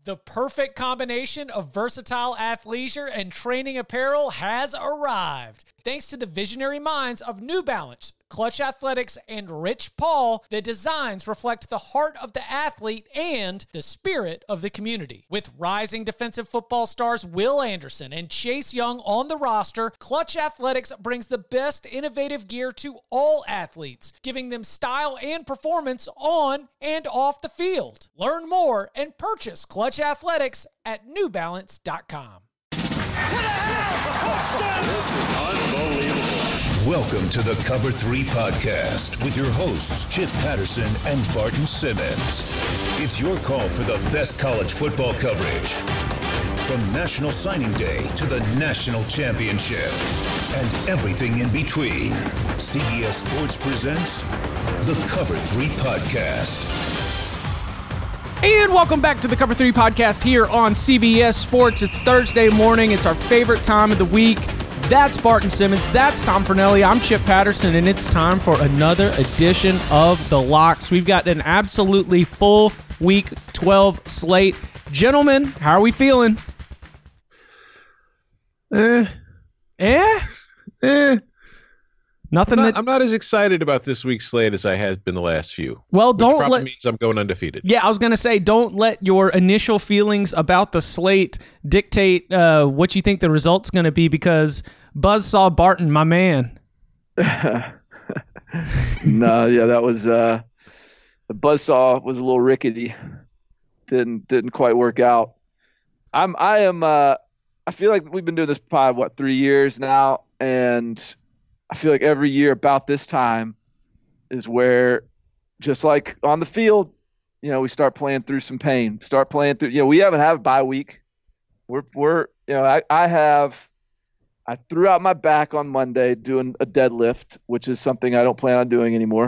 The perfect combination of versatile athleisure and training apparel has arrived. Thanks to the visionary minds of New Balance, Clutch Athletics, and Rich Paul, the designs reflect the heart of the athlete and the spirit of the community. With rising defensive football stars Will Anderson and Chase Young on the roster, Clutch Athletics brings the best innovative gear to all athletes, giving them style and performance on and off the field. Learn more and purchase Clutch Athletics at newbalance.com. To the house! Touchdown! This is unbelievable. Welcome to the Cover 3 podcast with your hosts, Chip Patterson and Barton Simmons. It's your call for the best college football coverage. From National Signing Day to the National Championship and everything in between, CBS Sports presents the Cover 3 podcast. And welcome back to the Cover 3 podcast here on CBS Sports. It's Thursday morning. It's our favorite time of the week. That's Barton Simmons. That's Tom Fornelli. I'm Chip Patterson, and it's time for another edition of The Locks. We've got an absolutely full Week 12 slate. Gentlemen, how are we feeling? Nothing. I'm not as excited about this week's slate as I have been the last few. Well, don't probably let. means I'm going undefeated. Yeah, I was gonna say, don't let your initial feelings about the slate dictate what you think the result's gonna be, because Buzzsaw Barton, my man. No, yeah, that was the Buzzsaw was a little rickety. Didn't quite work out. I feel like we've been doing this pod 3 years now, and I feel like every year about this time is where, just like on the field, we start playing through some pain. We haven't had a bye week. I threw out my back on Monday doing a deadlift, which is something I don't plan on doing anymore.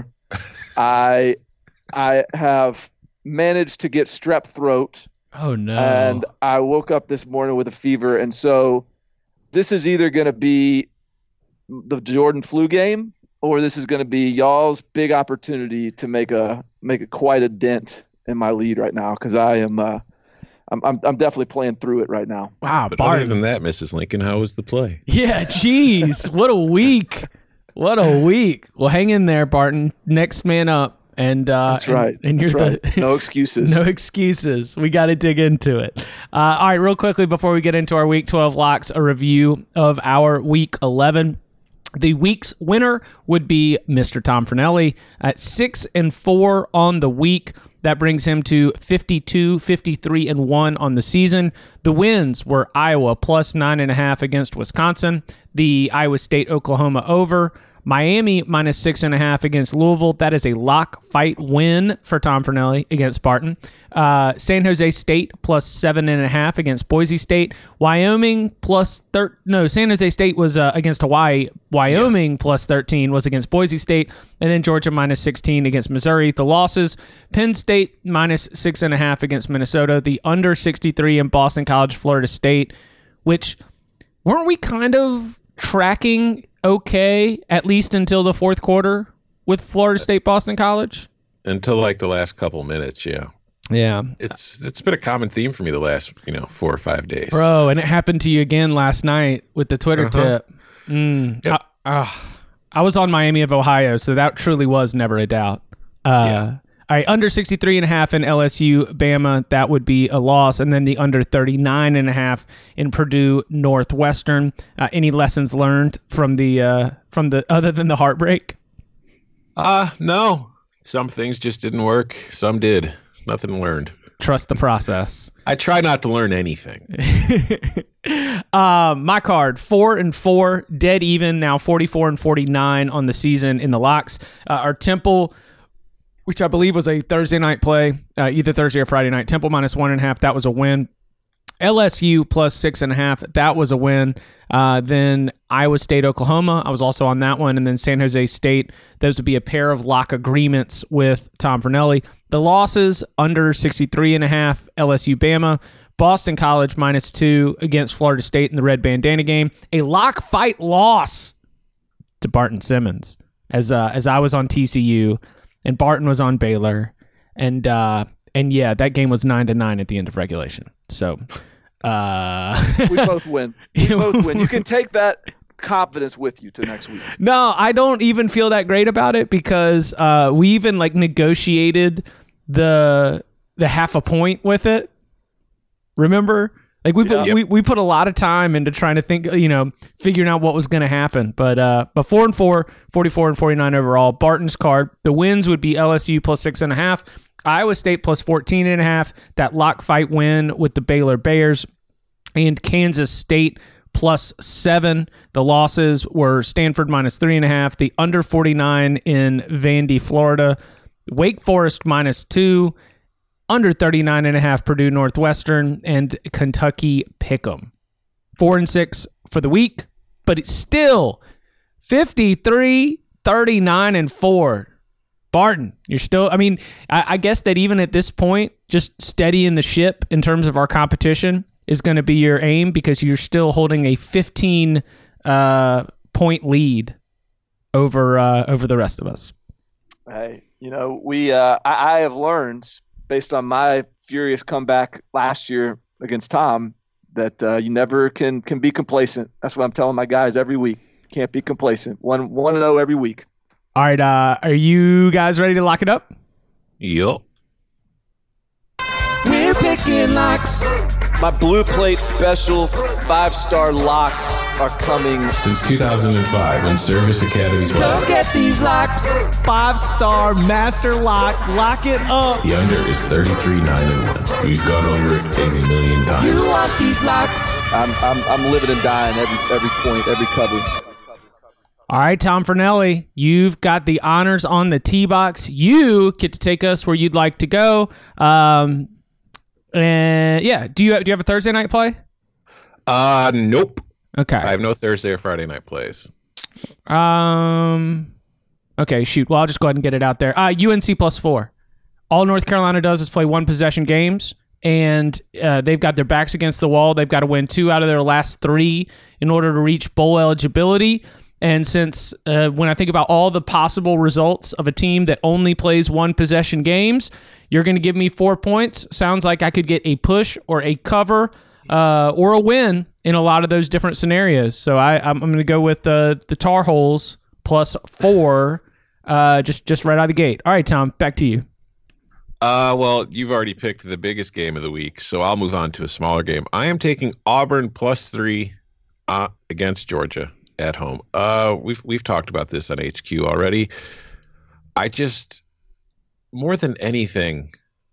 I have managed to get strep throat. Oh no! And I woke up this morning with a fever, and so this is either going to be the Jordan flu game, or this is going to be y'all's big opportunity to make quite a dent in my lead right now, because I'm definitely playing through it right now. Wow, But Barton. other than that, Mrs. Lincoln, how was the play? Yeah, jeez, what a week! What a week! Well, hang in there, Barton. Next man up. And that's right. And you're right. No excuses. No excuses. We got to dig into it. All right, real quickly before we get into our Week 12 locks, a review of our Week 11. The week's winner would be Mr. Tom Fornelli at 6-4 on the week. That brings him to 52, 53-1 on the season. The wins were Iowa plus 9.5 against Wisconsin, the Iowa State-Oklahoma over, Miami minus 6.5 against Louisville. That is a lock fight win for Tom Fornelli against Barton. San Jose State plus 7.5 against Boise State. Wyoming plus San Jose State was against Hawaii. Wyoming plus 13 was against Boise State. And then Georgia minus 16 against Missouri. The losses, Penn State minus 6.5 against Minnesota. The under 63 in Boston College, Florida State, which weren't we kind of tracking okay, at least until the fourth quarter with Florida State, Boston College? Until like the last couple minutes, yeah. Yeah. It's been a common theme for me the last, 4 or 5 days. Bro, and it happened to you again last night with the Twitter tip. Yep. I was on Miami of Ohio, so that truly was never a doubt. Yeah. All right, under 63.5 in LSU, Bama, that would be a loss. And then the under 39.5 in Purdue, Northwestern. Any lessons learned from the other than the heartbreak? No. Some things just didn't work. Some did. Nothing learned. Trust the process. I try not to learn anything. My card, 4-4, dead even, now 44-49 on the season in the locks. Our Temple, which I believe was a Thursday night play, either Thursday or Friday night. Temple minus 1.5, that was a win. LSU plus 6.5, that was a win. Then Iowa State, Oklahoma, I was also on that one. And then San Jose State, those would be a pair of lock agreements with Tom Fornelli. The losses, under 63.5, LSU, Bama. Boston College minus 2 against Florida State in the red bandana game. A lock fight loss to Barton Simmons as I was on TCU and Barton was on Baylor, and And yeah, that game was 9-9 at the end of regulation. So we both win. We both win. You can take that confidence with you to next week. No, I don't even feel that great about it because we even like negotiated the half a point with it. Remember? Like we put a lot of time into trying to think, figuring out what was going to happen. But 4-4, 44 and 49 overall. Barton's card. The wins would be LSU plus 6.5, Iowa State plus 14.5. That lock fight win with the Baylor Bears, and Kansas State plus 7. The losses were Stanford minus 3.5. The under 49 in Vandy, Florida. Wake Forest minus 2. Under 39.5 Purdue Northwestern, and Kentucky Pick'em. 4-6 for the week, but it's still 53, 39, and 4. Barton, you're still, I guess that even at this point, just steadying the ship in terms of our competition is going to be your aim because you're still holding a 15 point lead over the rest of us. Hey, I have learned, based on my furious comeback last year against Tom, that you never can be complacent. That's what I'm telling my guys every week. Can't be complacent. 1-0 every week. All right, are you guys ready to lock it up? Yup. We're picking locks. My Blue Plate special 5-star locks are coming. Since 2005, when Service Academy's Go get these locks. 5-star master lock. Lock it up. The under is 33-9-1. We've gone over it a million times. You want these locks? I'm living and dying every point, every cover. All right, Tom Fornelli, you've got the honors on the tee box. You get to take us where you'd like to go. And yeah, do you have a Thursday night play? Nope. Okay. I have no Thursday or Friday night plays. Okay, shoot. Well, I'll just go ahead and get it out there. UNC plus 4. All North Carolina does is play one possession games, and they've got their backs against the wall. They've got to win 2 out of their last 3 in order to reach bowl eligibility. And since when I think about all the possible results of a team that only plays one possession games, you're going to give me 4 points. Sounds like I could get a push or a cover or a win in a lot of those different scenarios. So I'm going to go with the Tar Heels plus 4, just right out of the gate. All right, Tom, back to you. Well, you've already picked the biggest game of the week, so I'll move on to a smaller game. I am taking Auburn plus 3 against Georgia at home. We've talked about this on HQ already. I just, more than anything,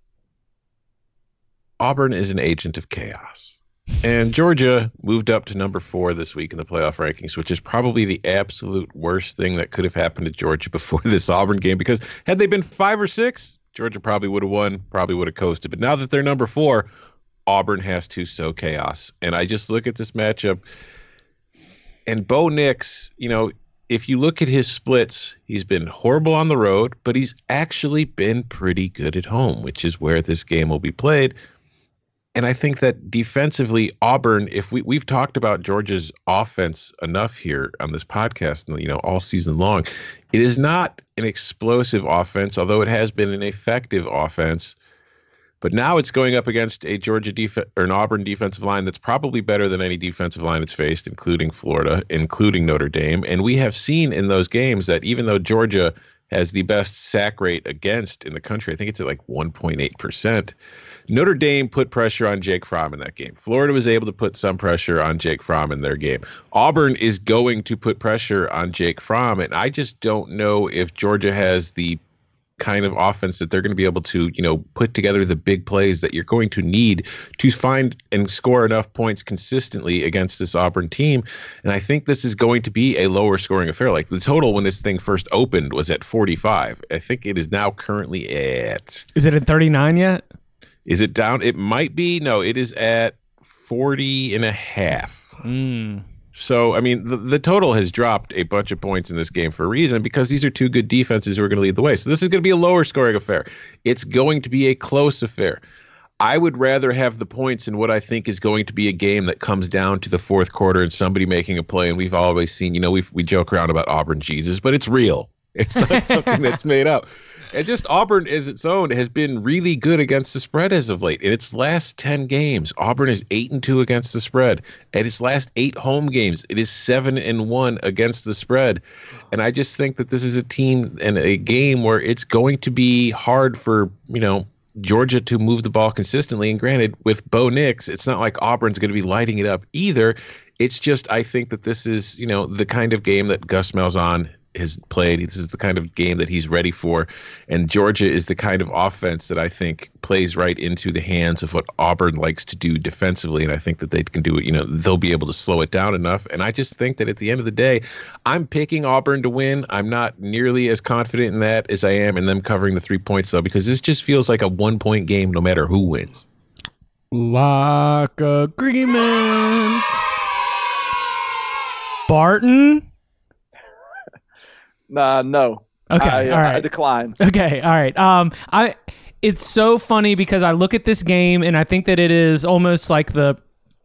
Auburn is an agent of chaos. And Georgia moved up to number 4 this week in the playoff rankings, which is probably the absolute worst thing that could have happened to Georgia before this Auburn game, because had they been 5 or 6, Georgia probably would have won, probably would have coasted. But now that they're number 4, Auburn has to sow chaos. And I just look at this matchup, and Bo Nix, if you look at his splits, he's been horrible on the road, but he's actually been pretty good at home, which is where this game will be played. And I think that defensively, Auburn, if we've talked about Georgia's offense enough here on this podcast, all season long, it is not an explosive offense, although it has been an effective offense. But now it's going up against a an Auburn defensive line that's probably better than any defensive line it's faced, including Florida, including Notre Dame. And we have seen in those games that even though Georgia has the best sack rate against in the country, I think it's at like 1.8%, Notre Dame put pressure on Jake Fromm in that game. Florida was able to put some pressure on Jake Fromm in their game. Auburn is going to put pressure on Jake Fromm, and I just don't know if Georgia has the kind of offense that they're going to be able to, put together the big plays that you're going to need to find and score enough points consistently against this Auburn team. And I think this is going to be a lower scoring affair. Like the total when this thing first opened was at 45. I think it is now currently at... Is it at 39 yet? Is it down? It might be. No, it is at 40.5. So, the total has dropped a bunch of points in this game for a reason, because these are two good defenses who are going to lead the way. So this is going to be a lower scoring affair. It's going to be a close affair. I would rather have the points in what I think is going to be a game that comes down to the fourth quarter and somebody making a play. And we've always seen, we joke around about Auburn Jesus, but it's real. It's not something that's made up. And just Auburn as its own has been really good against the spread as of late. In its last 10 games, Auburn is 8-2 against the spread. At its last 8 home games, it is 7-1 against the spread. And I just think that this is a team and a game where it's going to be hard for, Georgia to move the ball consistently. And granted, with Bo Nix, it's not like Auburn's going to be lighting it up either. It's just, I think that this is, the kind of game that Gus Malzahn has played. This is the kind of game that he's ready for. And Georgia is the kind of offense that I think plays right into the hands of what Auburn likes to do defensively. And I think that they can do it, they'll be able to slow it down enough. And I just think that at the end of the day, I'm picking Auburn to win. I'm not nearly as confident in that as I am in them covering the 3 points, though, because this just feels like a 1-point game no matter who wins. Lock agreement. Barton? No. Okay, all right. I decline. Okay, all right. It's so funny because I look at this game and I think that it is almost like the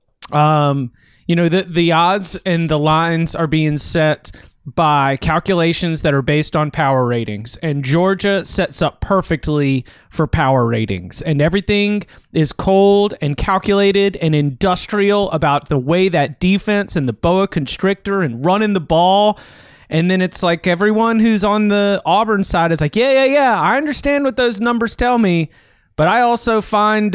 odds and the lines are being set by calculations that are based on power ratings, and Georgia sets up perfectly for power ratings, and everything is cold and calculated and industrial about the way that defense and the boa constrictor and running the ball. And then it's like everyone who's on the Auburn side is like, yeah, I understand what those numbers tell me, but I also find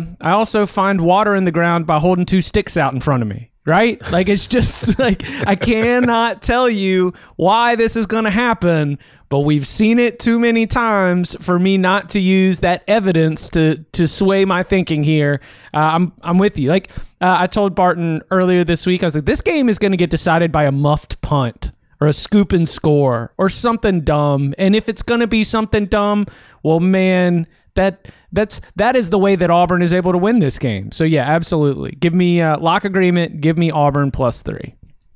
water in the ground by holding 2 sticks out in front of me, right? Like, it's just like, I cannot tell you why this is going to happen, but we've seen it too many times for me not to use that evidence to sway my thinking here. I'm with you. Like, I told Barton earlier this week, I was like, this game is going to get decided by a muffed punt or a scoop and score or something dumb. And if it's going to be something dumb, well, man, that is the way that Auburn is able to win this game. So yeah, absolutely. Give me lock agreement. Give me Auburn +3.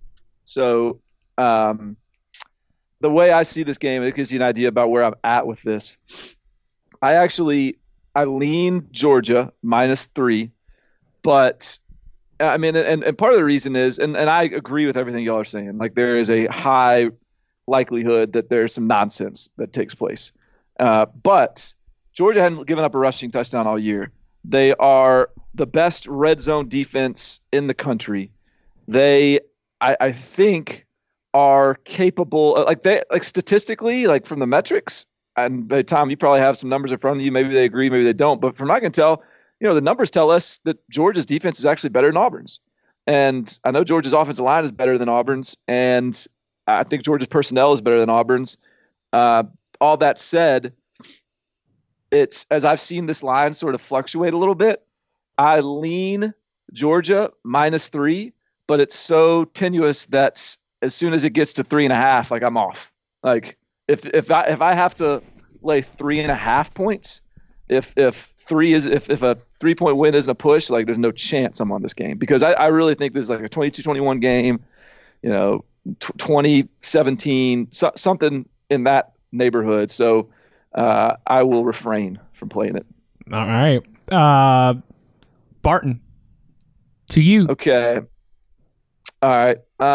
So the way I see this game, it gives you an idea about where I'm at with this. I lean Georgia -3, but I mean, and part of the reason is, and I agree with everything y'all are saying, like there is a high likelihood that there's some nonsense that takes place. But Georgia hadn't given up a rushing touchdown all year. They are the best red zone defense in the country. They, I think, are capable, like statistically, like from the metrics, and Tom, you probably have some numbers in front of you. Maybe they agree, maybe they don't. But from what I can tell, the numbers tell us that Georgia's defense is actually better than Auburn's. And I know Georgia's offensive line is better than Auburn's. And I think Georgia's personnel is better than Auburn's. All that said, it's, as I've seen this line sort of fluctuate a little bit, I lean Georgia -3, but it's so tenuous that as soon as it gets to 3.5, like I'm off. Like if I have to lay 3.5 points, if a 3-point win isn't a push, like there's no chance I'm on this game, because I really think this is like a 22-21 game, 2017, something in that neighborhood. So I will refrain from playing it. All right. Barton, to you. Okay. All right.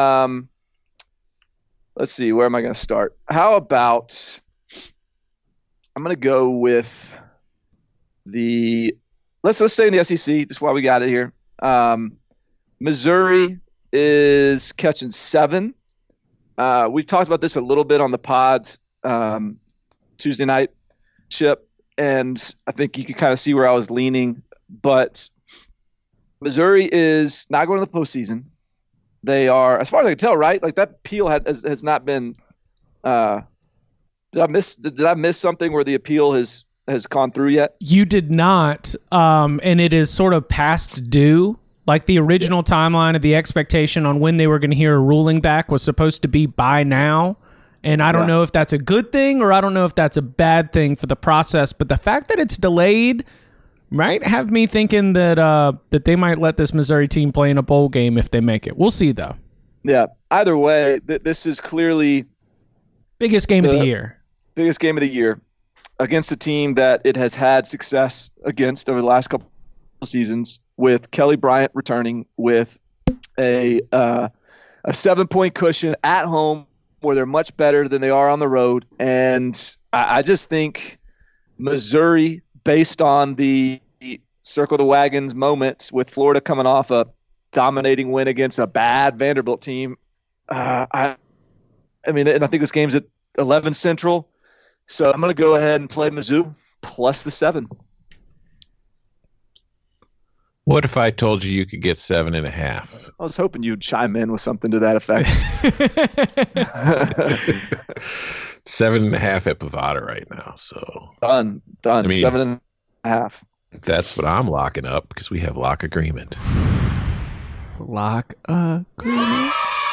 Let's see. Where am I going to start? How about I'm going to go with let's stay in the SEC, just while we got it here. Missouri is catching 7. We've talked about this a little bit on the pod Tuesday night, Chip, and I think you can kind of see where I was leaning. But Missouri is not going to the postseason. They are, as far as I can tell, right? Like that appeal has not been. Did I miss something where the appeal has gone through yet? You did not, and it is sort of past due. Like the original timeline of the expectation on when they were going to hear a ruling back was supposed to be by now. And I don't know if that's a good thing or I don't know if that's a bad thing for the process. But the fact that it's delayed might have me thinking that they might let this Missouri team play in a bowl game if they make it. We'll see, though. Yeah. Either way, this is clearly biggest game of the year. Biggest game of the year against a team that it has had success against over the last couple of seasons, with Kelly Bryant returning with a 7-point cushion at home where they're much better than they are on the road. And I just think Missouri, based on the circle the wagons moment with Florida coming off a dominating win against a bad Vanderbilt team, I mean, and I think this game's at 11 Central. So I'm going to go ahead and play Mizzou plus the 7. What if I told you could get 7.5? I was hoping you'd chime in with something to that effect. 7.5 at Bovada right now. So Done. I mean, 7.5. That's what I'm locking up because we have lock agreement. Lock agreement.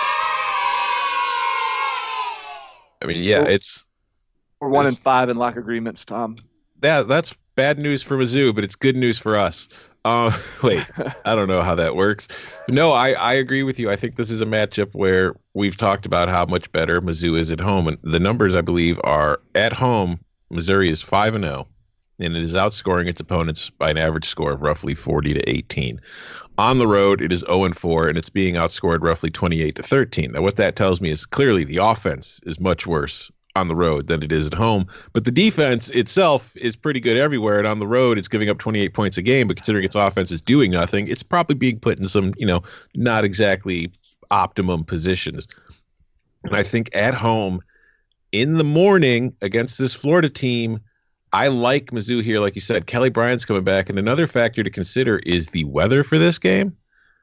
I mean, yeah, We're 1-5 in lock agreements, Tom. that's bad news for Mizzou, but it's good news for us. Wait, I don't know how that works. No, I agree with you. I think this is a matchup where we've talked about how much better Mizzou is at home. And the numbers, I believe, are at home, Missouri is 5-0, and it is outscoring its opponents by an average score of roughly 40-18. On the road, it is 0-4, and it's being outscored roughly 28-13. Now, what that tells me is clearly the offense is much worse on the road than it is at home, but the defense itself is pretty good everywhere, and on the road it's giving up 28 points a game, but considering its offense is doing nothing, it's probably being put in some, not exactly optimum positions. And I think at home in the morning against this Florida team, I like Mizzou here. Like you said, Kelly Bryant's coming back, and another factor to consider is the weather for this game.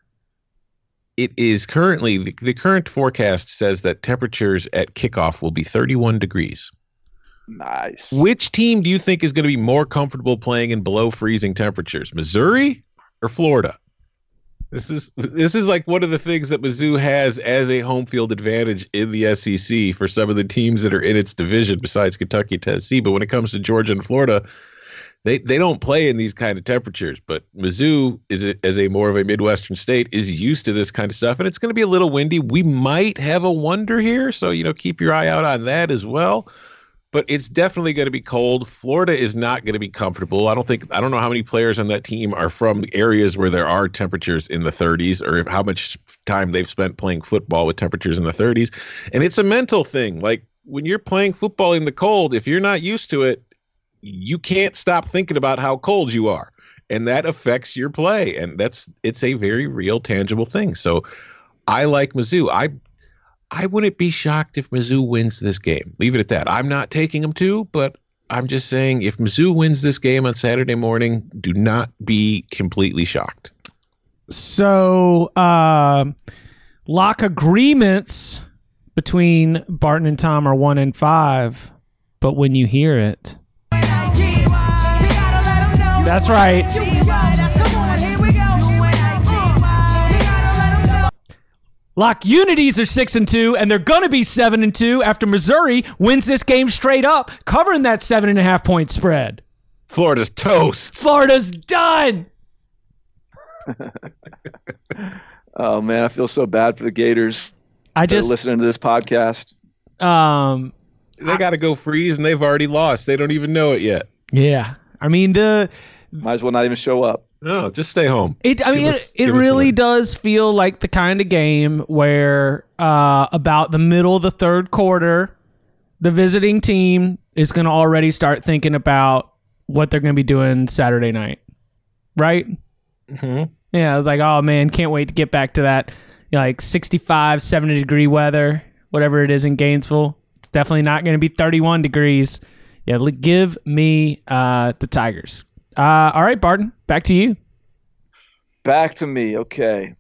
It is currently, the current forecast says that temperatures at kickoff will be 31 degrees. Nice. Which team do you think is going to be more comfortable playing in below freezing temperatures, Missouri or Florida? This is like one of the things that Mizzou has as a home field advantage in the SEC for some of the teams that are in its division besides Kentucky and Tennessee. But when it comes to Georgia and Florida, they don't play in these kind of temperatures, but Mizzou as a more of a Midwestern state is used to this kind of stuff, and it's going to be a little windy. We might have a wonder here, so keep your eye out on that as well. But it's definitely going to be cold. Florida is not going to be comfortable. I don't know how many players on that team are from areas where there are temperatures in the 30s, or how much time they've spent playing football with temperatures in the 30s. And it's a mental thing. Like when you're playing football in the cold, if you're not used to it, you can't stop thinking about how cold you are, and that affects your play. And it's a very real, tangible thing. So I like Mizzou. I wouldn't be shocked if Mizzou wins this game. Leave it at that. I'm not taking them to, but I'm just saying if Mizzou wins this game on Saturday morning, do not be completely shocked. So, lock agreements between Barton and Tom are 1-5, but when you hear it, that's right. Lock Unities are 6-2, and they're going to be 7-2 after Missouri wins this game straight up, covering that 7.5 point spread. Florida's toast. Florida's done. Oh man, I feel so bad for the Gators. Listening to this podcast. They got to go freeze, and they've already lost. They don't even know it yet. Yeah, I mean might as well not even show up. No, just stay home. It really does feel like the kind of game where about the middle of the third quarter, the visiting team is going to already start thinking about what they're going to be doing Saturday night, right? Mm-hmm. Yeah, I was like, oh man, can't wait to get back to that 65, 70 degree weather, whatever it is in Gainesville. It's definitely not going to be 31 degrees. Yeah, give me the Tigers. All right, Barton, back to you. Back to me. Okay.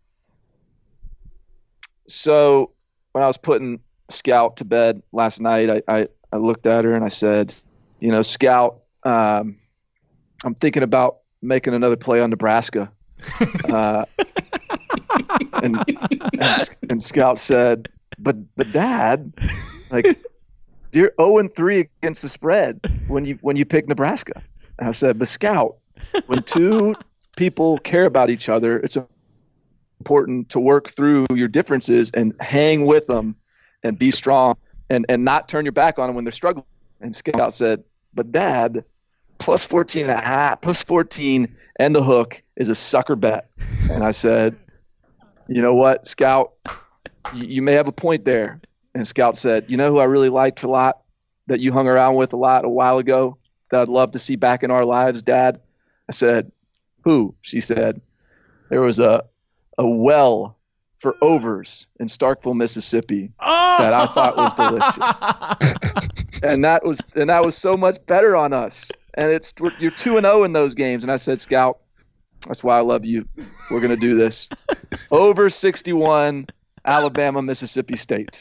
So when I was putting Scout to bed last night, I looked at her and I said, Scout, I'm thinking about making another play on Nebraska. And Scout said, but Dad, you're 0-3 against the spread when you pick Nebraska. And I said, but Scout, when two people care about each other, it's important to work through your differences and hang with them and be strong and not turn your back on them when they're struggling. And Scout said, but Dad, plus 14.5, plus 14 and the hook is a sucker bet. And I said, you know what, Scout, you may have a point there, And Scout said, "You know who I really liked a lot, that you hung around with a lot a while ago, that I'd love to see back in our lives, Dad?" I said, "Who?" She said, "There was a well for overs in Starkville, Mississippi that I thought was delicious." and that was so much better on us. And you're 2-0 in those games. And I said, "Scout, that's why I love you. We're going to do this." Over 61, Alabama, Mississippi State.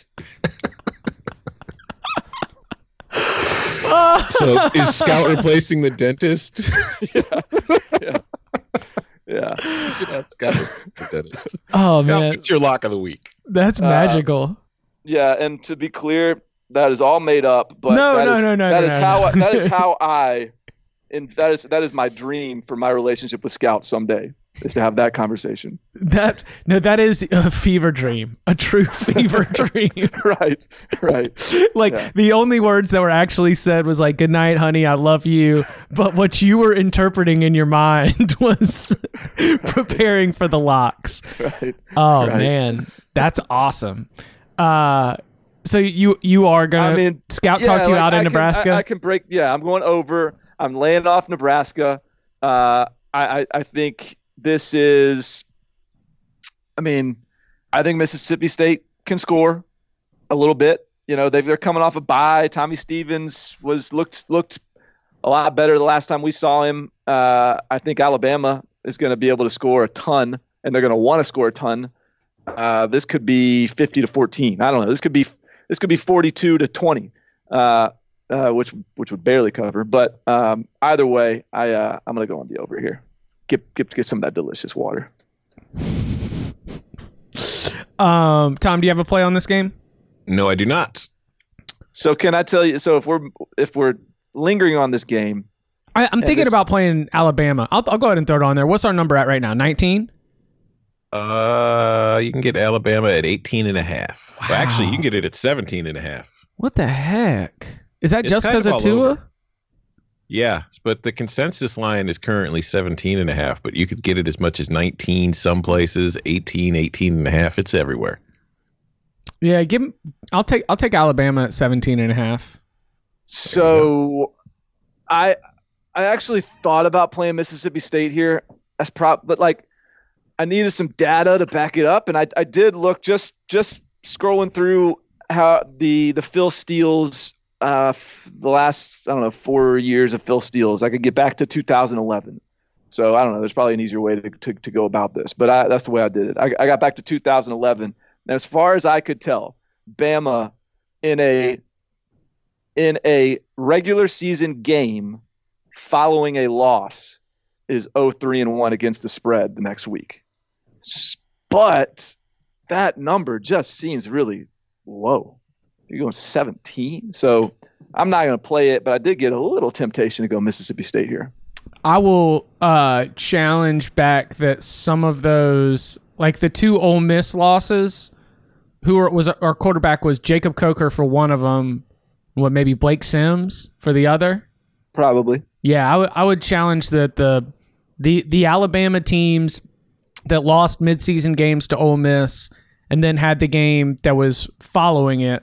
So is Scout replacing the dentist? Yeah. You should have Scout the dentist. Oh, Scout, man. it's your lock of the week. That's magical. Yeah, and to be clear, that is all made up. But that is my dream for my relationship with Scout someday, is to have that conversation. That is a fever dream, a true fever dream. Right. The only words that were actually said was like, "Good night, honey, I love you." But what you were interpreting in your mind was preparing for the locks. Right. Oh, right. Man, that's awesome. So you are gonna Scout talk you out in Nebraska? I can break. Yeah, I'm going over. I'm laying off Nebraska. I think this is. I think Mississippi State can score a little bit. They're coming off a bye. Tommy Stevens looked a lot better the last time we saw him. I think Alabama is going to be able to score a ton, and they're going to want to score a ton. This could be 50-14. I don't know. This could be 42-20, which would barely cover. But either way, I'm going to go on the over here. Get some of that delicious water. Tom, do you have a play on this game? No, I do not. So can I tell you? So if we're lingering on this game, I'm thinking about playing Alabama. I'll go ahead and throw it on there. What's our number at right now? 19. You can get Alabama at 18.5. Wow. Well, actually, you can get it at 17.5. What the heck? Is that just because of Tua? Over. Yeah, but the consensus line is currently 17.5, but you could get it as much as 19 some places, 18.5. It's everywhere. Yeah, I'll take Alabama at 17.5. So I actually thought about playing Mississippi State here. But I needed some data to back it up, and I did look just scrolling through how the Phil Steele's the last 4 years of Phil Steele's. I could get back to 2011. So I don't know. There's probably an easier way to go about this, but that's the way I did it. I got back to 2011, and as far as I could tell, Bama in a regular season game following a loss is 0-3-1 against the spread the next week. But that number just seems really low. You're going 17. So I'm not going to play it, but I did get a little temptation to go Mississippi State here. I will challenge back that some of those, like the two Ole Miss losses, our quarterback was Jacob Coker for one of them. Maybe Blake Sims for the other? Probably. Yeah, I would challenge that the Alabama teams that lost midseason games to Ole Miss and then had the game that was following it,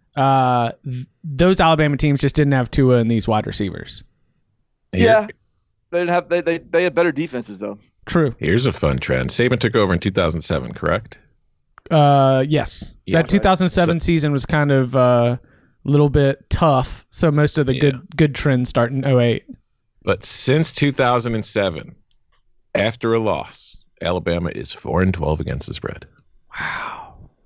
those Alabama teams just didn't have Tua and these wide receivers. Yeah, they didn't have. They had better defenses though. True. Here's a fun trend. Saban took over in 2007, correct? Yes. Yeah, that 2007 season was kind of a little bit tough, so most of the good trends start in 2008. But since 2007, after a loss, Alabama is 4-12 against the spread. Wow.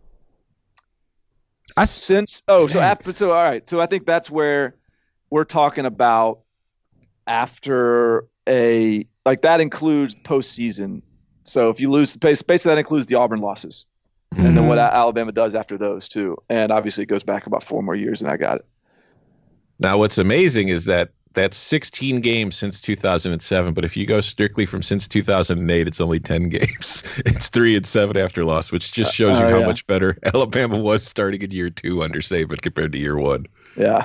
All right. So I think that's where we're talking about after that includes postseason. So if you lose, basically that includes the Auburn losses, and then what Alabama does after those too. And obviously it goes back about 4 more years, and I got it. Now what's amazing is that's 16 games since 2007, but if you go strictly from since 2008, it's only 10 games. It's 3-7 after loss, which just shows you how much better Alabama was starting in year 2 under Saban compared to year 1. Yeah.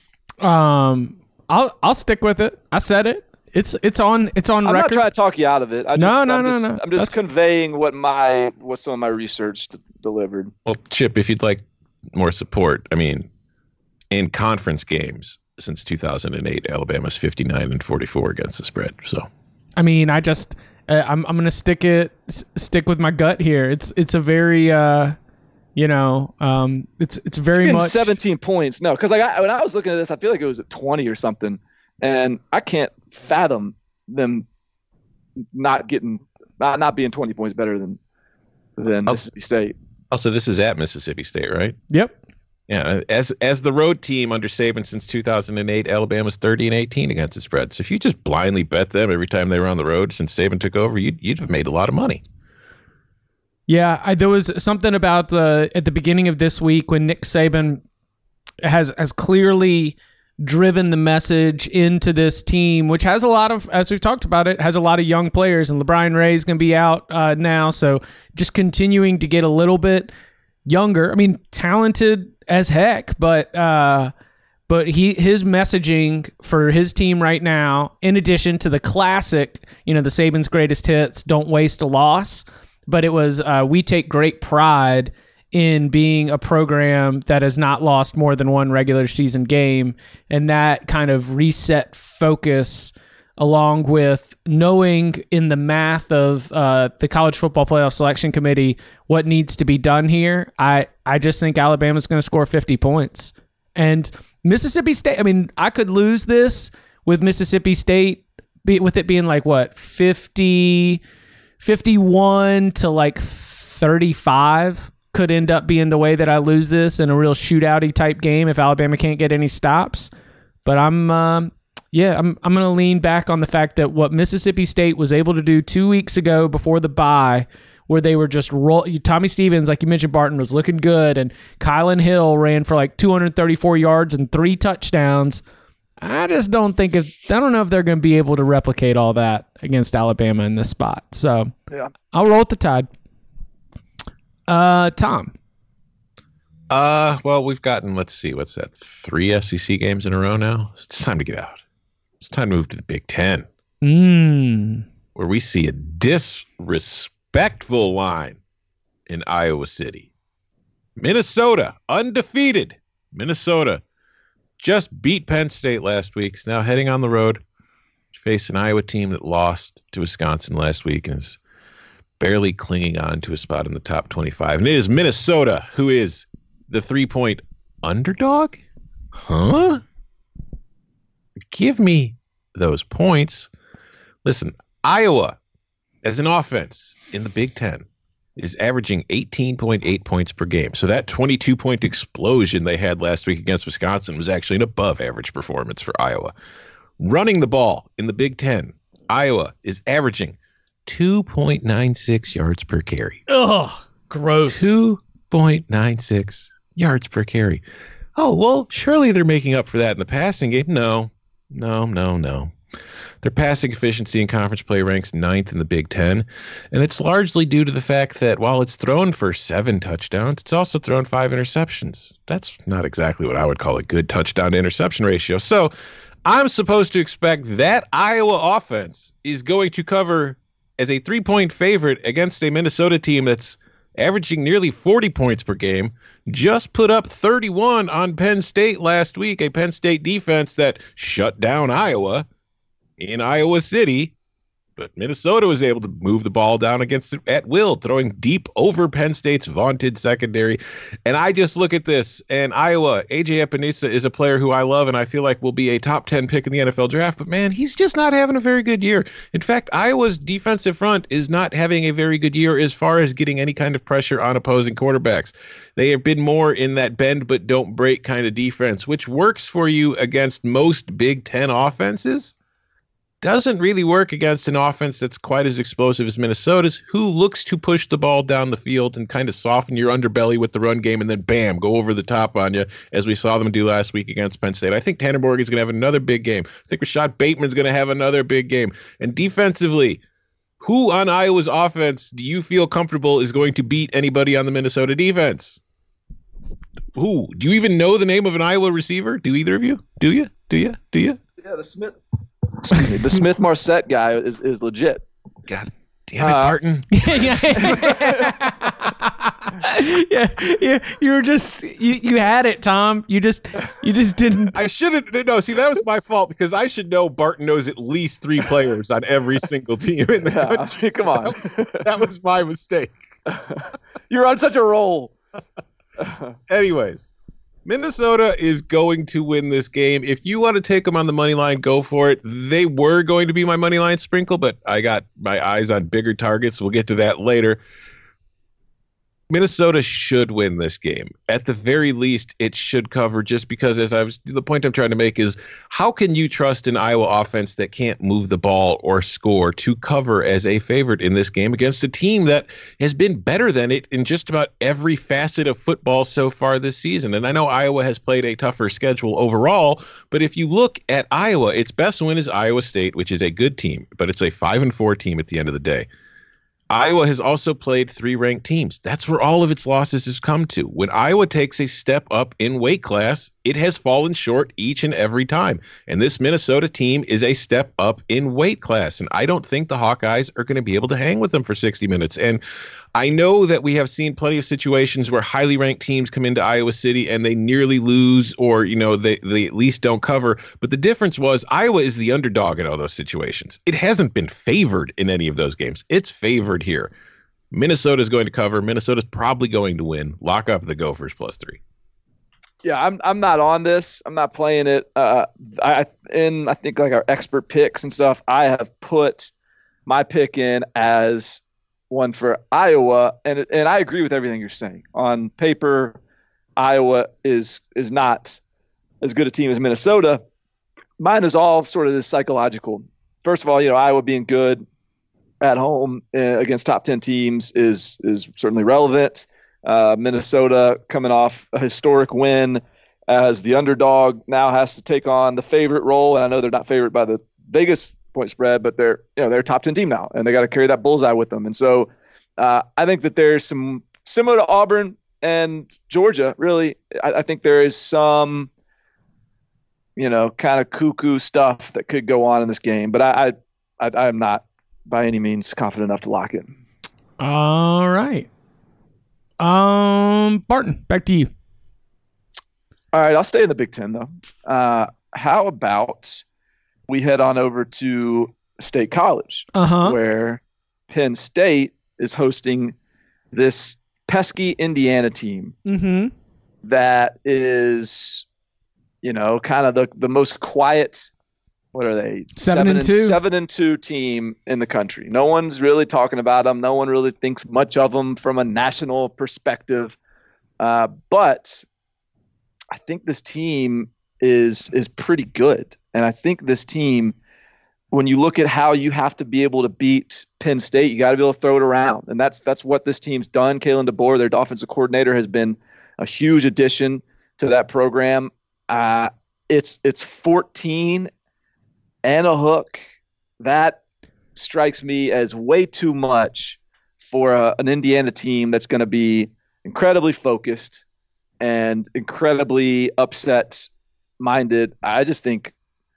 I'll stick with it. I said it. It's on record. I'm not trying to talk you out of it. No. I'm just conveying what some of my research delivered. Well, Chip, if you'd like more support. I mean, in conference games since 2008, Alabama's 59-44 against the spread. So, I mean, I'm going to stick with my gut here. It's a very it's very much 17 points. No, because when I was looking at this, I feel like it was at 20 or something, and I can't fathom them not being 20 points better than Mississippi State. Also, this is at Mississippi State, right? Yep. Yeah, as the road team under Saban since 2008, Alabama's 30-18 against the spread. So if you just blindly bet them every time they were on the road since Saban took over, you'd have made a lot of money. Yeah, there was something about at the beginning of this week when Nick Saban has clearly driven the message into this team, which has a lot of, as we've talked about it, has a lot of young players, and LeBron Ray's going to be out now, so just continuing to get a little bit younger. I mean, talented as heck, but his messaging for his team right now, in addition to the classic, the Saban's greatest hits, don't waste a loss, but it was we take great pride in being a program that has not lost more than one regular season game, and that kind of reset focus, along with knowing in the math of the College Football Playoff Selection Committee what needs to be done here. I just think Alabama's going to score 50 points. And Mississippi State, I mean, I could lose this with Mississippi State, with it being like, 51 to like 35 could end up being the way that I lose this in a real shootout-y type game if Alabama can't get any stops. But I'm going to lean back on the fact that what Mississippi State was able to do 2 weeks ago before the bye, where they were just Tommy Stevens, like you mentioned, Barton, was looking good, and Kylan Hill ran for like 234 yards and 3 touchdowns. I just don't know if they're going to be able to replicate all that against Alabama in this spot. So yeah, I'll roll with the Tide. Tom. Well, we've gotten, let's see, what's that? 3 SEC games in a row now. It's time to get out. It's time to move to the Big Ten, where we see a disrespectful line in Iowa City. Minnesota, undefeated. Minnesota just beat Penn State last week. Is now heading on the road to face an Iowa team that lost to Wisconsin last week and is barely clinging on to a spot in the top 25. And it is Minnesota who is the 3-point underdog? Huh? Give me those points. Listen, Iowa, as an offense in the Big Ten, is averaging 18.8 points per game. So that 22-point explosion they had last week against Wisconsin was actually an above-average performance for Iowa. Running the ball in the Big Ten, Iowa is averaging 2.96 yards per carry. Ugh, gross. 2.96 yards per carry. Oh, well, surely they're making up for that in the passing game. No. Their passing efficiency in conference play ranks 9th in the Big Ten, and it's largely due to the fact that while it's thrown for 7 touchdowns, it's also thrown 5 interceptions. That's not exactly what I would call a good touchdown-to-interception ratio. So I'm supposed to expect that Iowa offense is going to cover as a 3-point favorite against a Minnesota team that's averaging nearly 40 points per game, just put up 31 on Penn State last week, a Penn State defense that shut down Iowa in Iowa City, but Minnesota was able to move the ball down against it at will, throwing deep over Penn State's vaunted secondary. And I just look at this, and Iowa, A.J. Epinesa is a player who I love and I feel like will be a top 10 pick in the NFL draft, but man, he's just not having a very good year. In fact, Iowa's defensive front is not having a very good year as far as getting any kind of pressure on opposing quarterbacks. They have been more in that bend but don't break kind of defense, which works for you against most Big Ten offenses. Doesn't really work against an offense that's quite as explosive as Minnesota's, who looks to push the ball down the field and kind of soften your underbelly with the run game and then bam, go over the top on you, as we saw them do last week against Penn State. I think Tanner Morgan's going to have another big game. I think Rashad Bateman's going to have another big game. And defensively, who on Iowa's offense do you feel comfortable is going to beat anybody on the Minnesota defense? Who? Do you even know the name of an Iowa receiver? Do either of you? Do you? Yeah, the Smith Marset guy is legit. God damn it, Barton. Yeah. You were just you had it, Tom. You just didn't. I shouldn't. No, see, that was my fault because I should know Barton knows at least 3 players on every single team in the country. Come on. That was my mistake. You're on such a roll. Anyways, Minnesota is going to win this game. If you want to take them on the money line, go for it. They were going to be my money line sprinkle, but I got my eyes on bigger targets. We'll get to that later. Minnesota should win this game. At the very least, it should cover just because the point I'm trying to make is how can you trust an Iowa offense that can't move the ball or score to cover as a favorite in this game against a team that has been better than it in just about every facet of football so far this season? And I know Iowa has played a tougher schedule overall, but if you look at Iowa, its best win is Iowa State, which is a good team, but it's a 5-4 team at the end of the day. Iowa has also played 3 ranked teams. That's where all of its losses has come to. When Iowa takes a step up in weight class, it has fallen short each and every time. And this Minnesota team is a step up in weight class. And I don't think the Hawkeyes are going to be able to hang with them for 60 minutes. And I know that we have seen plenty of situations where highly ranked teams come into Iowa City and they nearly lose or, they at least don't cover. But the difference was Iowa is the underdog in all those situations. It hasn't been favored in any of those games. It's favored here. Minnesota is going to cover. Minnesota's probably going to win. Lock up the Gophers +3. Yeah, I'm not on this. I'm not playing it. I think like our expert picks and stuff, I have put my pick in as one for Iowa, and I agree with everything you're saying. On paper, Iowa is not as good a team as Minnesota. Mine is all sort of this psychological. First of all, Iowa being good at home against top 10 teams is certainly relevant. Minnesota coming off a historic win as the underdog now has to take on the favorite role, and I know they're not favored by the Vegas point spread, but they're a top 10 team now, and they got to carry that bullseye with them. And so I think that there's some similar to Auburn and Georgia. Really, I think there is some kind of cuckoo stuff that could go on in this game, but I am not by any means confident enough to lock it. All right, Barton, back to you. All right, I'll stay in the Big Ten though. How about we head on over to State College, where Penn State is hosting this pesky Indiana team that is, kind of the most quiet. What are they? 7-2. 7-2 team in the country. No one's really talking about them. No one really thinks much of them from a national perspective. But I think this team is pretty good. And I think this team, when you look at how you have to be able to beat Penn State, you got to be able to throw it around. And that's what this team's done. Kalen DeBoer, their offensive coordinator, has been a huge addition to that program. It's 14 and a hook. That strikes me as way too much for an Indiana team that's going to be incredibly focused and incredibly upset-minded. I just think,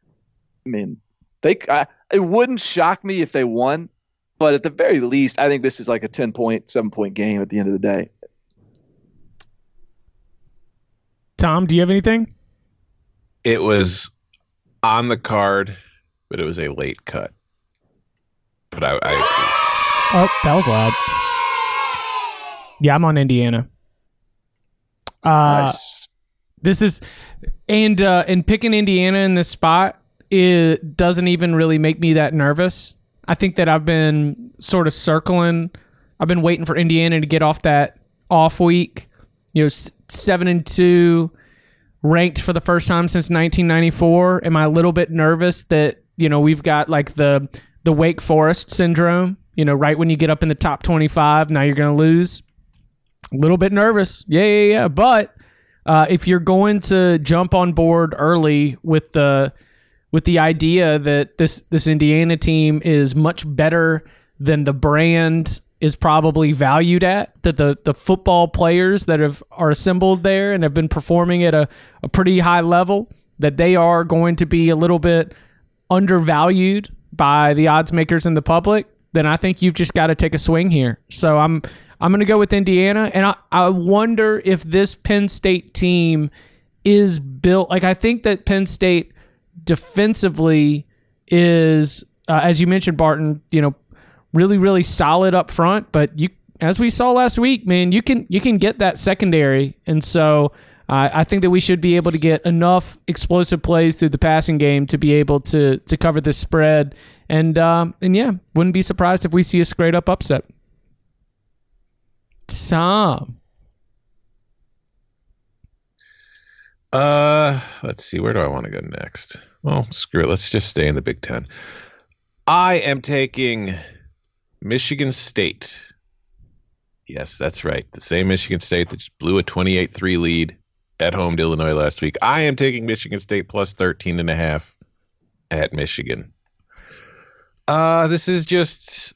it wouldn't shock me if they won, but at the very least, I think this is like a 10-point, 7-point game at the end of the day. Tom, do you have anything? It was on the card, but it was a late cut. But I Oh, that was loud. Yeah, I'm on Indiana. Nice. This is and picking Indiana in this spot, it doesn't even really make me that nervous. I think that I've been sort of circling. I've been waiting for Indiana to get off that off week. 7-2, ranked for the first time since 1994. Am I a little bit nervous that we've got like the Wake Forest syndrome? Right when you get up in the top 25, now you're going to lose. A little bit nervous. Yeah. But if you're going to jump on board early with the idea that this Indiana team is much better than the brand is probably valued at, that the football players that are assembled there and have been performing at a pretty high level, that they are going to be a little bit undervalued by the odds makers in the public, then I think you've just got to take a swing here. So I'm I'm going to go with Indiana, and I wonder if this Penn State team is built. Like, I think that Penn State defensively is, as you mentioned, Barton, really, really solid up front. But as we saw last week, man, you can get that secondary, and so I think that we should be able to get enough explosive plays through the passing game to be able to cover this spread. And yeah, wouldn't be surprised if we see a straight up upset. Tom. Let's see. Where do I want to go next? Well, screw it. Let's just stay in the Big Ten. I am taking Michigan State. Yes, that's right. The same Michigan State that just blew a 28-3 lead at home to Illinois last week. I am taking Michigan State plus 13.5 at Michigan. This is just,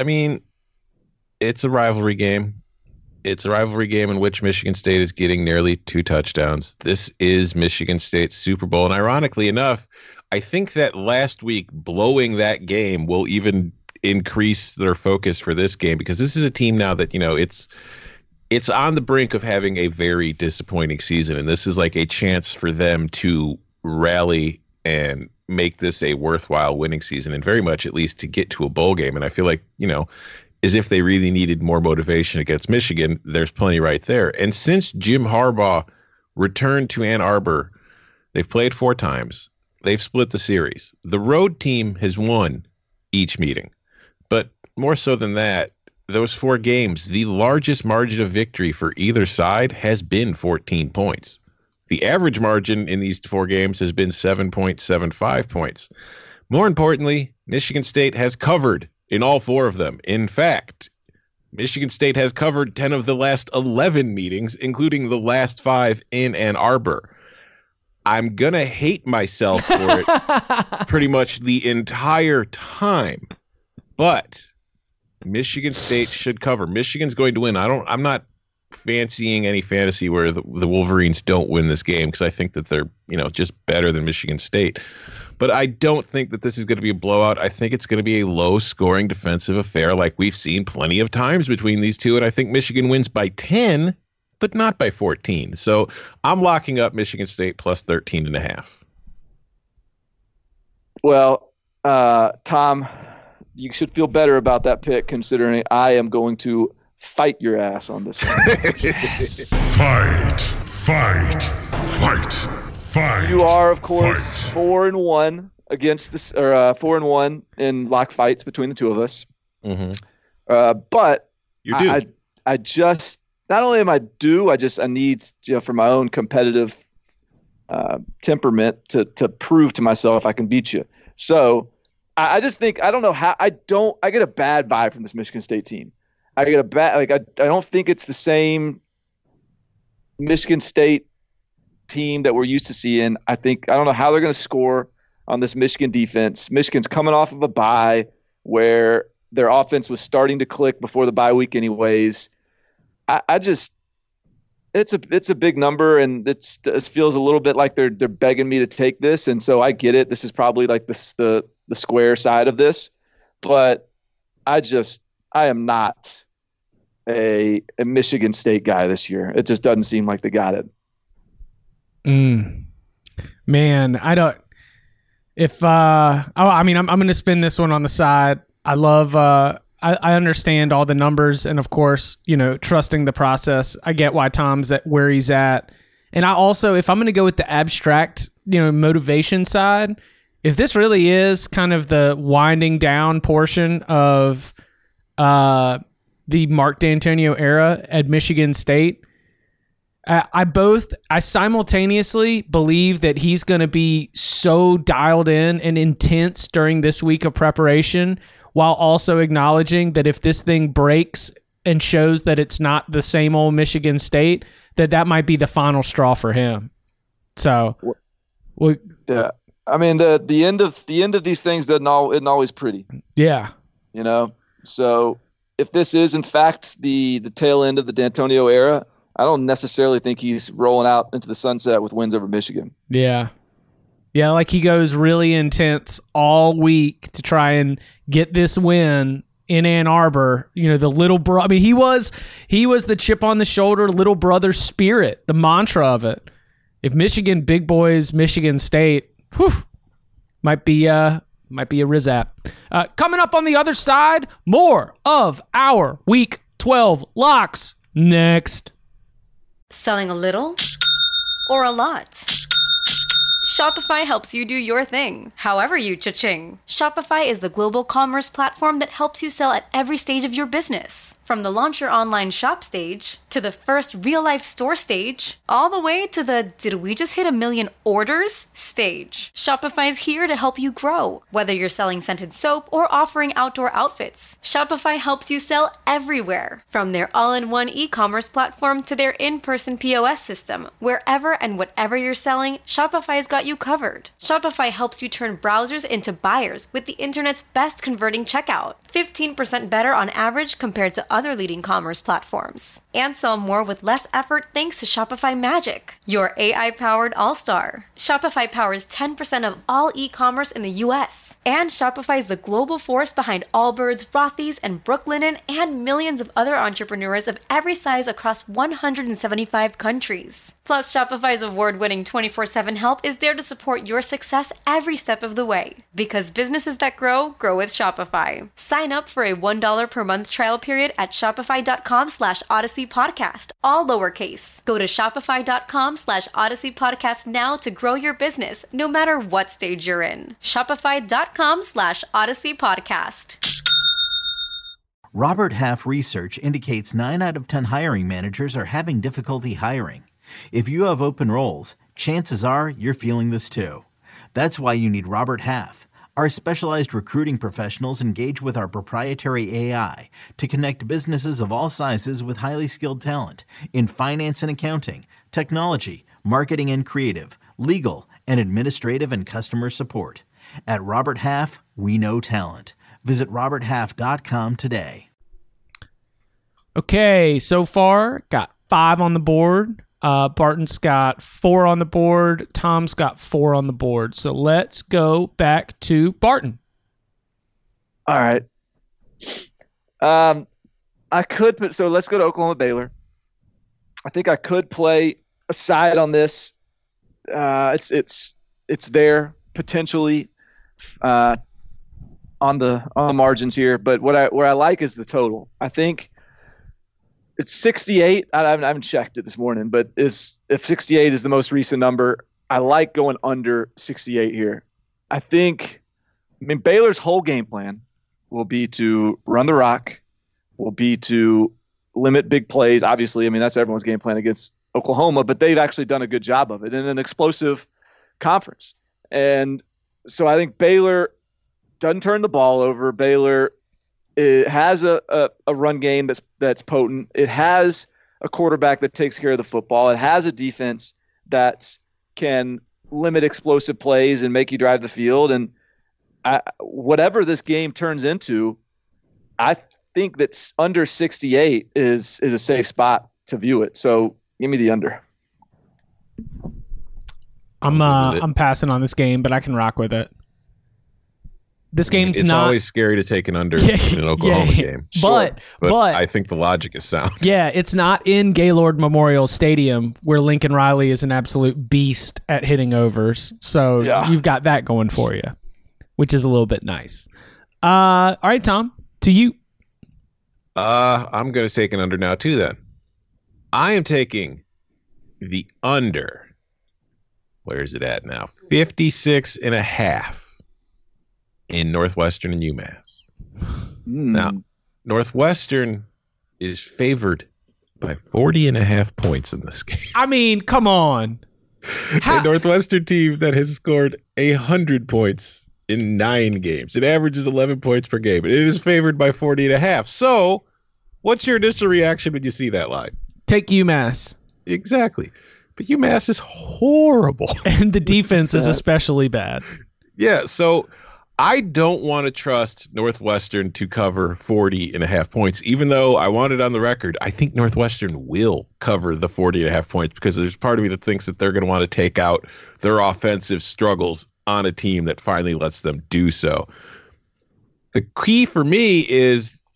it's a rivalry game. It's a rivalry game in which Michigan State is getting nearly 2 touchdowns. This is Michigan State's Super Bowl. And ironically enough, I think that last week blowing that game will even increase their focus for this game, because this is a team now that, it's on the brink of having a very disappointing season. And this is like a chance for them to rally and make this a worthwhile winning season, and very much at least to get to a bowl game. And I feel like, as if they really needed more motivation against Michigan, there's plenty right there. And since Jim Harbaugh returned to Ann Arbor, they've played 4 times. They've split the series. The road team has won each meeting. But more so than that, those 4 games, the largest margin of victory for either side has been 14 points. The average margin in these 4 games has been 7.75 points. More importantly, Michigan State has covered in all 4 of them. In fact, Michigan State has covered 10 of the last 11 meetings, including the last 5 in Ann Arbor. I'm going to hate myself for it pretty much the entire time. But Michigan State should cover. Michigan's going to win. I'm not fancying any fantasy where the Wolverines don't win this game, because I think that they're, just better than Michigan State. But I don't think that this is going to be a blowout. I think it's going to be a low-scoring defensive affair like we've seen plenty of times between these two. And I think Michigan wins by 10, but not by 14. So I'm locking up Michigan State plus 13.5. Well, Tom, you should feel better about that pick, considering I am going to fight your ass on this one. Yes. Fight. You are, of course, 4-1 against this, or 4-1 in lock fights between the two of us. Mm-hmm. But you do. I just, not only am I due, I need, for my own competitive temperament to prove to myself I can beat you. So I just think, I don't know how, I get a bad vibe from this Michigan State team. I get a bad, I don't think it's the same Michigan State team that we're used to seeing. I don't know how they're going to score on this Michigan defense. Michigan's coming off of a bye where their offense was starting to click before the bye week anyways. It's a big number, and it feels a little bit like they're begging me to take this. And so I get it. This is probably like the square side of this, but I am not a Michigan State guy this year. It just doesn't seem like they got it. Man, I don't. If I'm going to spin this one on the side. I love. I understand all the numbers, and of course, trusting the process. I get why Tom's at where he's at, and I also, if I'm going to go with the abstract, motivation side, if this really is kind of the winding down portion of the Mark D'Antonio era at Michigan State, I simultaneously believe that he's going to be so dialed in and intense during this week of preparation, while also acknowledging that if this thing breaks and shows that it's not the same old Michigan State, that might be the final straw for him. So, yeah, the end of these things isn't always pretty. Yeah, So if this is in fact the tail end of the D'Antonio era, I don't necessarily think he's rolling out into the sunset with wins over Michigan. Yeah. Yeah, like he goes really intense all week to try and get this win in Ann Arbor, the little bro. I mean, he was the chip on the shoulder, little brother spirit, the mantra of it. If Michigan, big boys, Michigan State, might be a Rizap. Coming up on the other side, more of our Week 12 locks next. Selling a little or a lot? Shopify helps you do your thing, however you cha-ching. Shopify is the global commerce platform that helps you sell at every stage of your business. From the launch your online shop stage, to the first real-life store stage, all the way to the did we just hit 1 million orders stage. Shopify's here to help you grow. Whether you're selling scented soap or offering outdoor outfits, Shopify helps you sell everywhere. From their all-in-one e-commerce platform to their in-person POS system, wherever and whatever you're selling, Shopify's got you covered. Shopify helps you turn browsers into buyers with the internet's best converting checkout. 15% better on average compared to other leading commerce platforms. And sell more with less effort thanks to Shopify Magic, your AI-powered all-star. Shopify powers 10% of all e-commerce in the US. And Shopify is the global force behind Allbirds, Rothy's, and Brooklinen, and millions of other entrepreneurs of every size across 175 countries. Plus, Shopify's award-winning 24/7 help is there to support your success every step of the way. Because businesses that grow with Shopify. Sign up for a $1 per month trial period at shopify.com/Odyssey Podcast, all lowercase. Go to shopify.com/Odyssey Podcast now to grow your business, no matter what stage you're in. Shopify.com/Odyssey Podcast. Robert Half research indicates 9 out of 10 hiring managers are having difficulty hiring. If you have open roles, chances are you're feeling this too. That's why you need Robert Half. Our specialized recruiting professionals engage with our proprietary AI to connect businesses of all sizes with highly skilled talent in finance and accounting, technology, marketing and creative, legal, and administrative and customer support. At Robert Half, we know talent. Visit roberthalf.com today. Okay, so far, got 5 on the board. Barton's got 4 on the board. Tom's got 4 on the board. So let's go back to Barton. All right. I could put, so let's go to Oklahoma Baylor. I think I could play a side on this. It's there potentially on the margins here, but where I like is the total. I think it's 68. I haven't checked it this morning, but if 68 is the most recent number, I like going under 68 here. Baylor's whole game plan will be to run the rock, will be to limit big plays. Obviously, that's everyone's game plan against Oklahoma, but they've actually done a good job of it in an explosive conference. And so I think Baylor doesn't turn the ball over. Baylor has a run game that's potent. It has a quarterback that takes care of the football. It has a defense that can limit explosive plays and make you drive the field. And whatever this game turns into, I think that under 68 is a safe spot to view it. So give me the under. I'm passing on this game, but I can rock with it. This game's it's not always scary to take an under in an Oklahoma game. But I think the logic is sound. Yeah, it's not in Gaylord Memorial Stadium where Lincoln Riley is an absolute beast at hitting overs. So You've got that going for you, which is a little bit nice. All right, Tom, to you. I'm going to take an under now too then. I am taking the under. Where is it at now? 56.5. in Northwestern and UMass. Now, Northwestern is favored by 40.5 points in this game. Come on. A Northwestern team that has scored 100 points in 9 games. It averages 11 points per game. It is favored by 40.5. So, what's your initial reaction when you see that line? Take UMass. Exactly. But UMass is horrible. And the defense is especially bad. Yeah, so I don't want to trust Northwestern to cover 40.5 points, even though I want it on the record. I think Northwestern will cover the 40.5 points because there's part of me that thinks that they're going to want to take out their offensive struggles on a team that finally lets them do so. The key for me is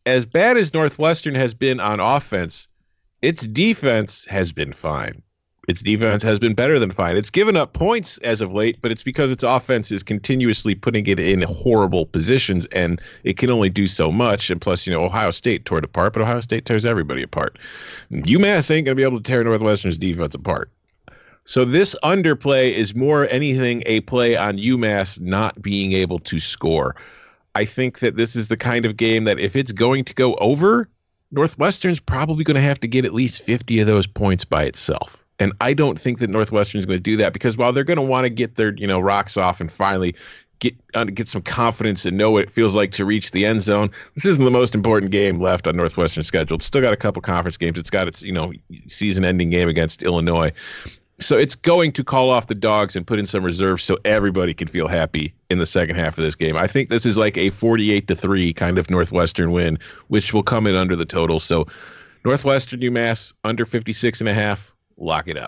as bad as Northwestern has been on offense, its defense has been fine. Its defense has been better than fine. It's given up points as of late, but it's because its offense is continuously putting it in horrible positions, and it can only do so much. And plus, Ohio State tore it apart, but Ohio State tears everybody apart. UMass ain't going to be able to tear Northwestern's defense apart. So this underplay is more anything a play on UMass not being able to score. I think that this is the kind of game that if it's going to go over, Northwestern's probably going to have to get at least 50 of those points by itself. And I don't think that Northwestern is going to do that, because while they're going to want to get their, rocks off and finally get some confidence and know what it feels like to reach the end zone, this isn't the most important game left on Northwestern's schedule. It's still got a couple conference games. It's got its, season-ending game against Illinois. So it's going to call off the dogs and put in some reserves so everybody can feel happy in the second half of this game. I think this is like a 48-3 kind of Northwestern win, which will come in under the total. So Northwestern, UMass, under 56.5. Lock it up.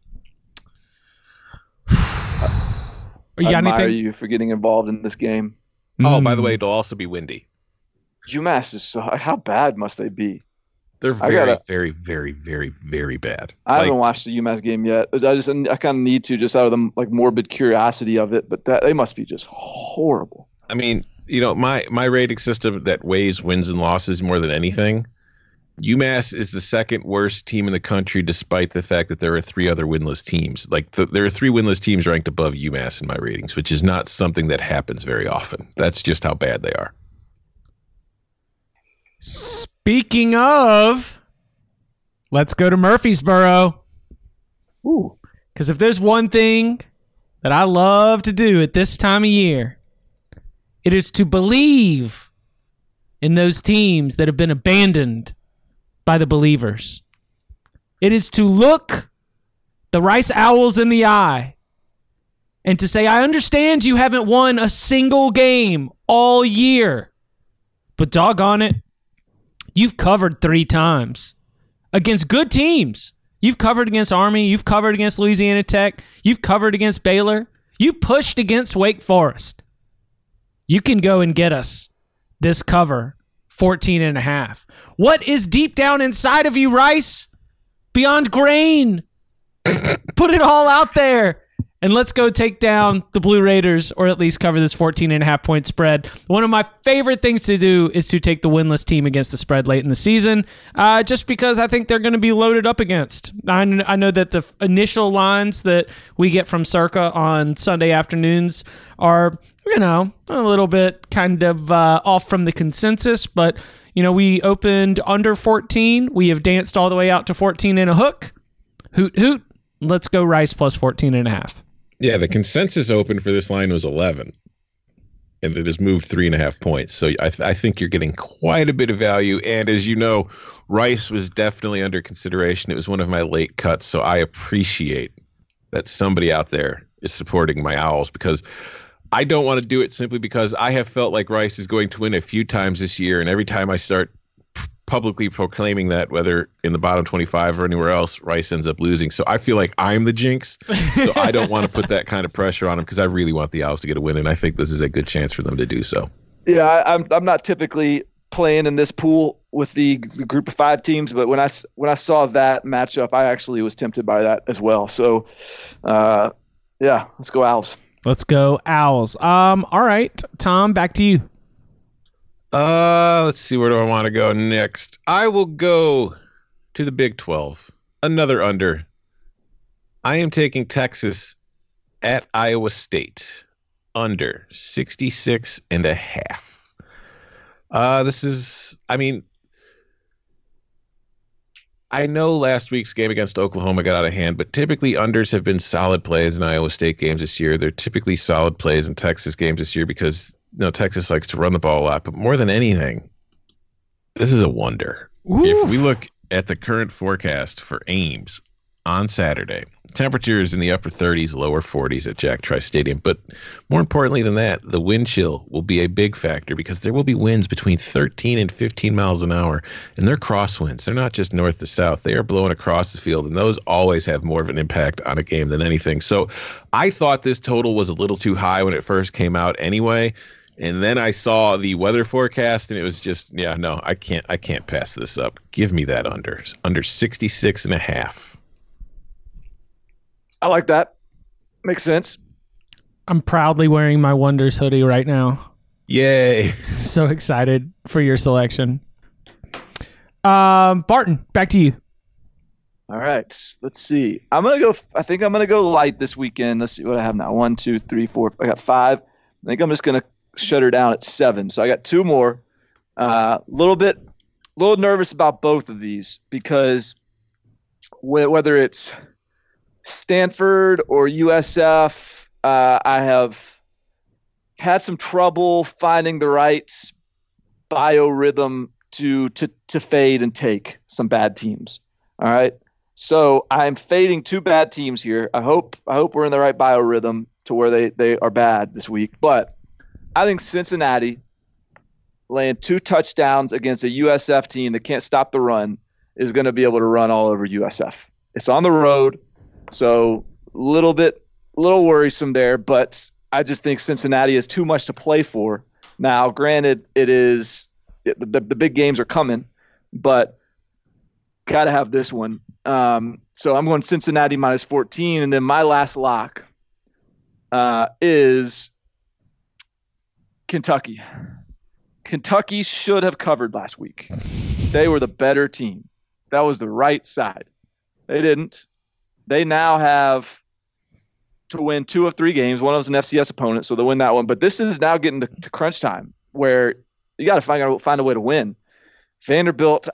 I admire you for getting involved in this game. Oh, by the way, it'll also be windy. UMass is how bad must they be? They're very, very, very, very, very bad. I haven't watched the UMass game yet. I kind of need to, just out of the morbid curiosity of it. But they must be just horrible. I mean, my rating system that weighs wins and losses more than anything. UMass is the second worst team in the country, despite the fact that there are 3 other winless teams. There are 3 winless teams ranked above UMass in my ratings, which is not something that happens very often. That's just how bad they are. Speaking of, let's go to Murfreesboro. Ooh. Because if there's one thing that I love to do at this time of year, it is to believe in those teams that have been abandoned by the believers. It is to look the Rice Owls in the eye and to say, I understand you haven't won a single game all year, but doggone it, you've covered 3 times against good teams. You've covered against Army. You've covered against Louisiana Tech. You've covered against Baylor. You pushed against Wake Forest. You can go and get us this cover, 14.5. What is deep down inside of you, Rice? Beyond grain. Put it all out there. And let's go take down the Blue Raiders, or at least cover this 14.5 point spread. One of my favorite things to do is to take the winless team against the spread late in the season, just because I think they're going to be loaded up against. I know that the initial lines that we get from Circa on Sunday afternoons are, a little bit kind of off from the consensus, but, we opened under 14. We have danced all the way out to 14 and a hook. Hoot, hoot. Let's go Rice plus 14.5. Yeah, the consensus open for this line was 11, and it has moved 3.5 points. So I think you're getting quite a bit of value. And as you know, Rice was definitely under consideration. It was one of my late cuts, so I appreciate that somebody out there is supporting my Owls, because I don't want to do it simply because I have felt like Rice is going to win a few times this year, and every time I start publicly proclaiming that, whether in the bottom 25 or anywhere else, Rice ends up losing. So I feel like I'm the jinx. So I don't want to put that kind of pressure on them, because I really want the Owls to get a win, and I think this is a good chance for them to do so. Yeah, I'm not typically playing in this pool with the group of 5 teams, but when I saw that matchup, I actually was tempted by that as well. So, yeah, let's go Owls. Let's go Owls. All right, Tom, back to you. Let's see, where do I want to go next? I will go to the Big 12. Another under. I am taking Texas at Iowa State. Under 66.5. This is, I know last week's game against Oklahoma got out of hand, but typically unders have been solid plays in Iowa State games this year. They're typically solid plays in Texas games this year because Texas likes to run the ball a lot. But more than anything, this is a wonder. Ooh. If we look at the current forecast for Ames on Saturday, temperature is in the upper 30s, lower 40s at Jack Trice Stadium. But more importantly than that, the wind chill will be a big factor, because there will be winds between 13 and 15 miles an hour, and they're crosswinds. They're not just north to south. They are blowing across the field, and those always have more of an impact on a game than anything. So I thought this total was a little too high when it first came out anyway. And then I saw the weather forecast, and it was just, no, I can't pass this up. Give me that under 66.5. I like that. Makes sense. I'm proudly wearing my Wonders hoodie right now. Yay. So excited for your selection. Barton, back to you. All right. Let's see. I think I'm going to go light this weekend. Let's see what I have now. 1, 2, 3, 4. I got 5. I think I'm just going to shut her down at 7. So I got 2 more. Little nervous about both of these because whether it's Stanford or USF, I have had some trouble finding the right biorhythm to fade and take some bad teams. All right. So I'm fading 2 bad teams here. I hope we're in the right biorhythm to where they are bad this week. But I think Cincinnati laying 2 touchdowns against a USF team that can't stop the run is going to be able to run all over USF. It's on the road, so a little worrisome there, but I just think Cincinnati is too much to play for. Now, granted, the big games are coming, but got to have this one. So I'm going Cincinnati minus 14, and then my last lock is Kentucky. Kentucky should have covered last week. They were the better team. That was the right side. They didn't. They now have to win 2 of 3 games. One of them's an FCS opponent, so they'll win that one. But this is now getting to crunch time where you got to find a way to win. Vanderbilt,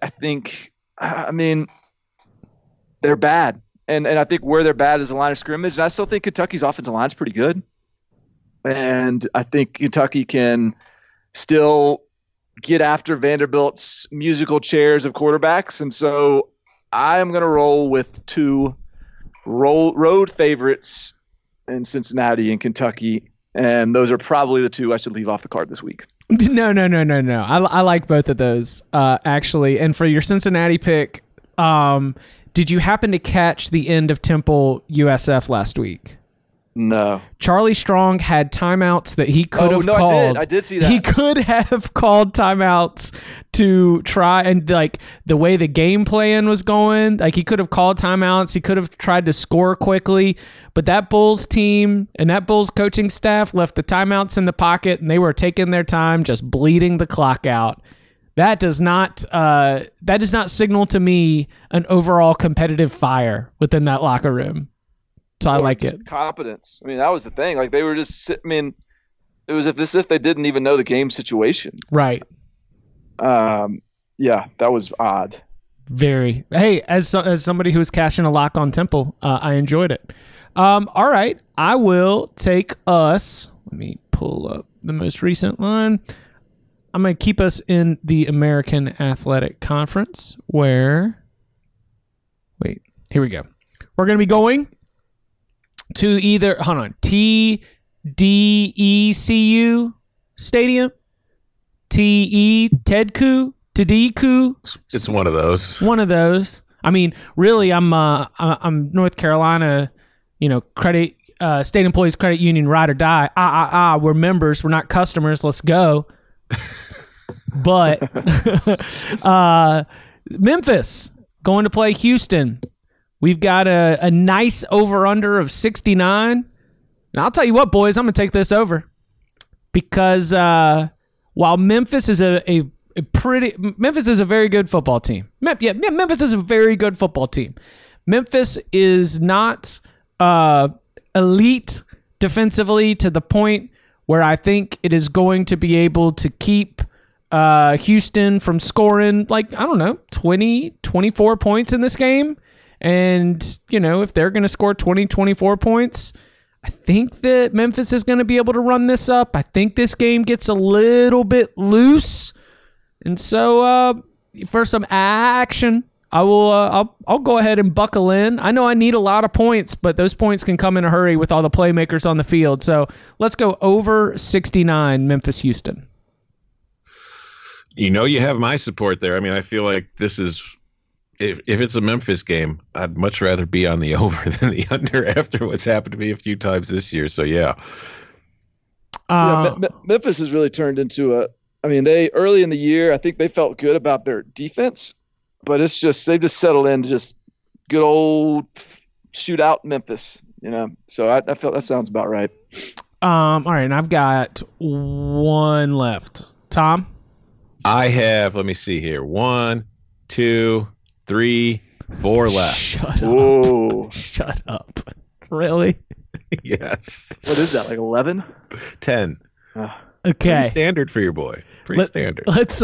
they're bad. And I think where they're bad is the line of scrimmage. And I still think Kentucky's offensive line is pretty good. And I think Kentucky can still get after Vanderbilt's musical chairs of quarterbacks. And so I'm going to roll with 2 road favorites in Cincinnati and Kentucky. And those are probably the 2 I should leave off the card this week. No. I like both of those, actually. And for your Cincinnati pick, did you happen to catch the end of Temple USF last week? No. Charlie Strong had timeouts that he could have called. I did see that. He could have called timeouts to try, and like the way the game plan was going, like he could have called timeouts. He could have tried to score quickly, but that Bulls team and that Bulls coaching staff left the timeouts in the pocket, and they were taking their time, just bleeding the clock out. That does not signal to me an overall competitive fire within that locker room. So I like it. Competence. That was the thing. Like they were just. It was as if they didn't even know the game situation. Right. Yeah, that was odd. Very. Hey, as somebody who was cashing a lock on Temple, I enjoyed it. All right, I will take us. Let me pull up the most recent one. I'm going to keep us in the American Athletic Conference where. Wait, here we go. We're going to be going to either, TDECU Stadium, Tedku, It's one of those. One of those. Really, I'm North Carolina, credit state employees credit union ride or die. We're members, we're not customers. Let's go. But Memphis going to play Houston. We've got a nice over-under of 69. And I'll tell you what, boys, I'm going to take this over. Because while Memphis is Memphis is a very good football team. Memphis is a very good football team. Memphis is not elite defensively to the point where I think it is going to be able to keep Houston from scoring 20, 24 points in this game. And, if they're going to score 20, 24 points, I think that Memphis is going to be able to run this up. I think this game gets a little bit loose. And so for some action, I will I'll go ahead and buckle in. I know I need a lot of points, but those points can come in a hurry with all the playmakers on the field. So let's go over 69 Memphis Houston. You have my support there. I feel like this is if it's a Memphis game, I'd much rather be on the over than the under after what's happened to me a few times this year. So, yeah. Memphis has really turned into they early in the year, I think they felt good about their defense, but they've just settled into just good old shootout Memphis, So I felt that sounds about right. All right, and I've got one left. Tom? I have, let me see here, 1, 2, 3, 4 left. Shut up. Really? Yes. What is that, like 11? 10. Okay. Pretty standard for your boy. Pretty standard. Let's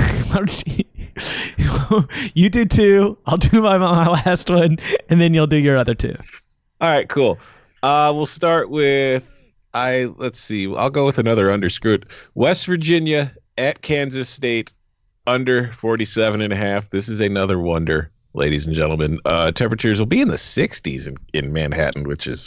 you do 2, I'll do my last one, and then you'll do your other 2. All right, cool. We'll start with let's see. I'll go with another underscrewed. West Virginia at Kansas State, under 47.5. This is another wonder, ladies and gentlemen. Temperatures will be in the 60s in Manhattan, which is,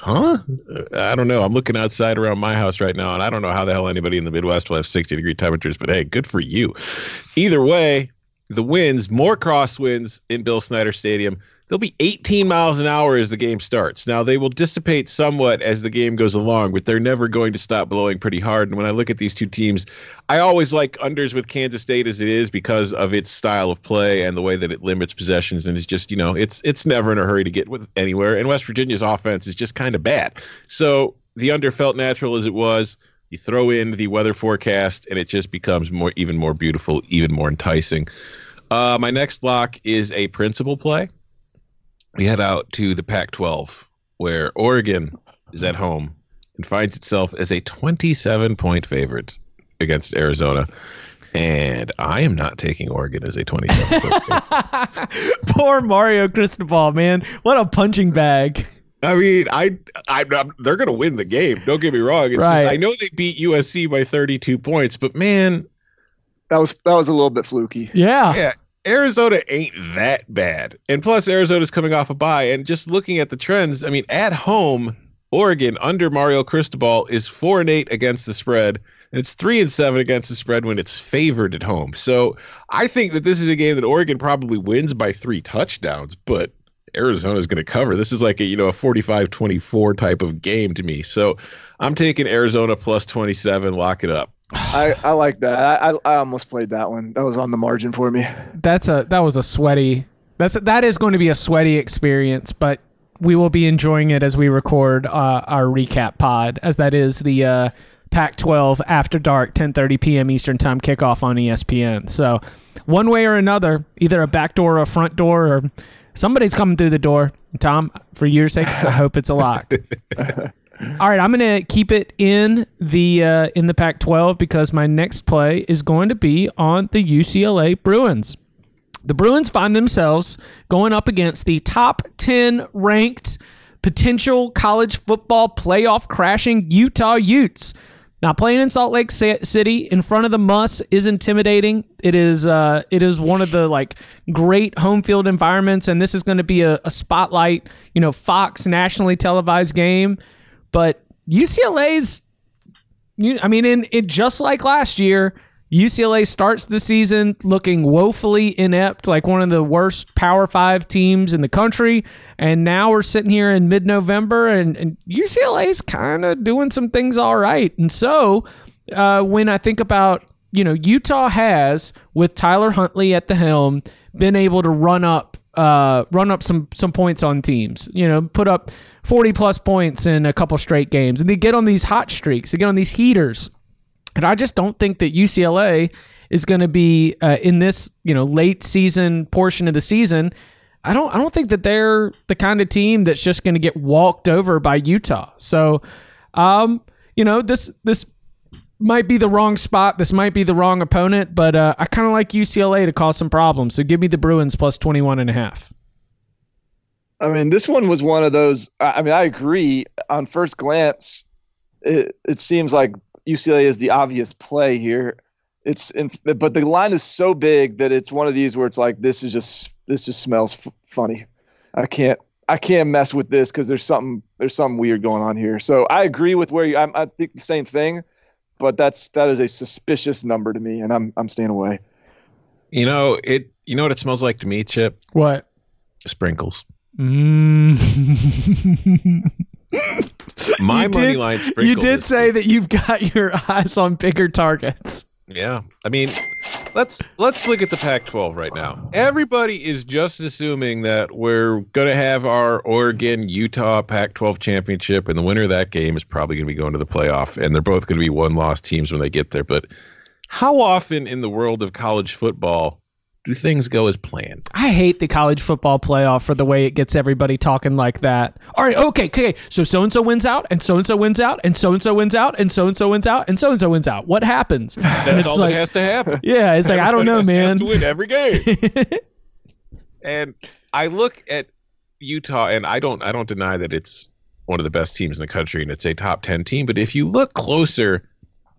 I don't know. I'm looking outside around my house right now, and I don't know how the hell anybody in the Midwest will have 60-degree temperatures, but hey, good for you. Either way, the winds, more crosswinds in Bill Snyder Stadium. They'll be 18 miles an hour as the game starts. Now, they will dissipate somewhat as the game goes along, but they're never going to stop blowing pretty hard. And when I look at these two teams, I always like unders with Kansas State as it is because of its style of play and the way that it limits possessions. And it's just, it's never in a hurry to get anywhere. And West Virginia's offense is just kind of bad. So the under felt natural as it was. You throw in the weather forecast, and it just becomes even more beautiful, even more enticing. My next lock is a principal play. We head out to the Pac-12, where Oregon is at home and finds itself as a 27-point favorite against Arizona. And I am not taking Oregon as a 27-point favorite. Poor Mario Cristobal, man. What a punching bag. I mean, they're going to win the game. Don't get me wrong. It's right. Just, I know they beat USC by 32 points, but man, that was a little bit fluky. Yeah. Arizona ain't that bad. And plus, Arizona's coming off a bye. And just looking at the trends, I mean, at home, Oregon, under Mario Cristobal, is 4-8 against the spread. And it's 3-7 against the spread when it's favored at home. So I think that this is a game that Oregon probably wins by 3 touchdowns, but Arizona's going to cover. This is like a 45-24 type of game to me. So I'm taking Arizona plus 27. Lock it up. I like that. I almost played that one. That was on the margin for me. That is going to be a sweaty experience, but we will be enjoying it as we record our recap pod, as that is the Pac-12 After Dark 10:30 p.m. Eastern Time kickoff on ESPN. So one way or another, either a back door or a front door, or somebody's coming through the door. Tom, for your sake, I hope it's a lock. All right, I'm going to keep it in the Pac-12 because my next play is going to be on the UCLA Bruins. The Bruins find themselves going up against the top 10 ranked potential college football playoff crashing Utah Utes. Now, playing in Salt Lake City in front of the Muss is intimidating. It is one of the great home field environments, and this is going to be a spotlight, Fox nationally televised game. But UCLA's, just like last year, UCLA starts the season looking woefully inept, like one of the worst Power 5 teams in the country. And now we're sitting here in mid-November, and UCLA's kind of doing some things all right. And so when I think about, Utah has, with Tyler Huntley at the helm, been able to run up some points on teams, put up 40-plus points in a couple straight games. And they get on these hot streaks. They get on these heaters. And I just don't think that UCLA is going to be in this, late season portion of the season. I don't think that they're the kind of team that's just going to get walked over by Utah. So, this might be the wrong spot. This might be the wrong opponent, but I kind of like UCLA to cause some problems. So give me the Bruins plus 21.5. I mean, this one was one of those. I agree. On first glance, it seems like UCLA is the obvious play here. But the line is so big that it's one of these where it's like this just smells funny. I can't mess with this because there's something weird going on here. So I agree with where I think the same thing, but that is a suspicious number to me, and I'm staying away. You know what it smells like to me, Chip? What? Sprinkles. My money line sprinkle. You did say that you've got your eyes on bigger targets. Yeah. I mean, let's look at the Pac-12 right now. Everybody is just assuming that we're going to have our Oregon-Utah Pac-12 championship, and the winner of that game is probably going to be going to the playoff, and they're both going to be one-loss teams when they get there. But how often in the world of college football do things go as planned? I hate the college football playoff for the way it gets everybody talking like that. All right, okay. So so-and-so wins out, and so-and-so wins out, and so-and-so wins out, and so-and-so wins out, and so-and-so wins out. What happens? That's all that has to happen. Yeah, it's like, I don't know, man. Has to win every game. And I look at Utah, and I don't deny that it's one of the best teams in the country, and it's a top 10 team. But if you look closer,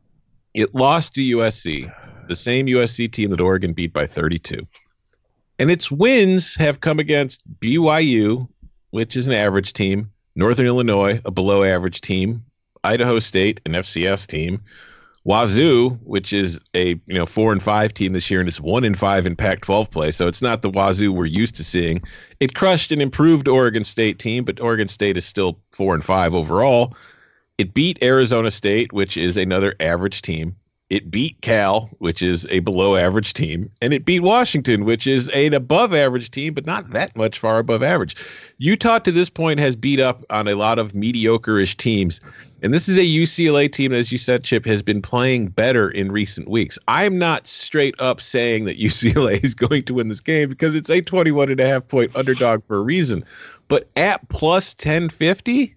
it lost to USC. The same USC team that Oregon beat by 32. And its wins have come against BYU, which is an average team, Northern Illinois, a below average team, Idaho State, an FCS team, Wazoo, which is a 4-5 team this year and is 1-5 in Pac-12 play. So it's not the Wazoo we're used to seeing. It crushed an improved Oregon State team, but Oregon State is still 4-5 overall. It beat Arizona State, which is another average team. It beat Cal, which is a below average team, and it beat Washington, which is an above average team, but not that much far above average. Utah to this point has beat up on a lot of mediocre-ish teams, and this is a UCLA team, as you said, Chip, has been playing better in recent weeks. I'm not straight up saying that UCLA is going to win this game because it's a 21.5-point underdog for a reason, but at plus 1050,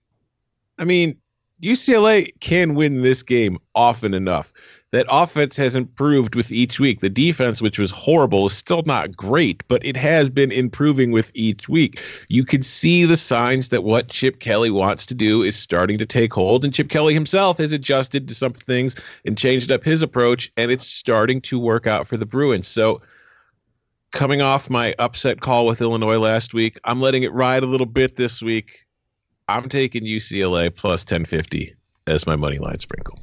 I mean, UCLA can win this game often enough. That offense has improved with each week. The defense, which was horrible, is still not great, but it has been improving with each week. You can see the signs that what Chip Kelly wants to do is starting to take hold, and Chip Kelly himself has adjusted to some things and changed up his approach, and it's starting to work out for the Bruins. So coming off my upset call with Illinois last week, I'm letting it ride a little bit this week. I'm taking UCLA plus 1050 as my money line sprinkle.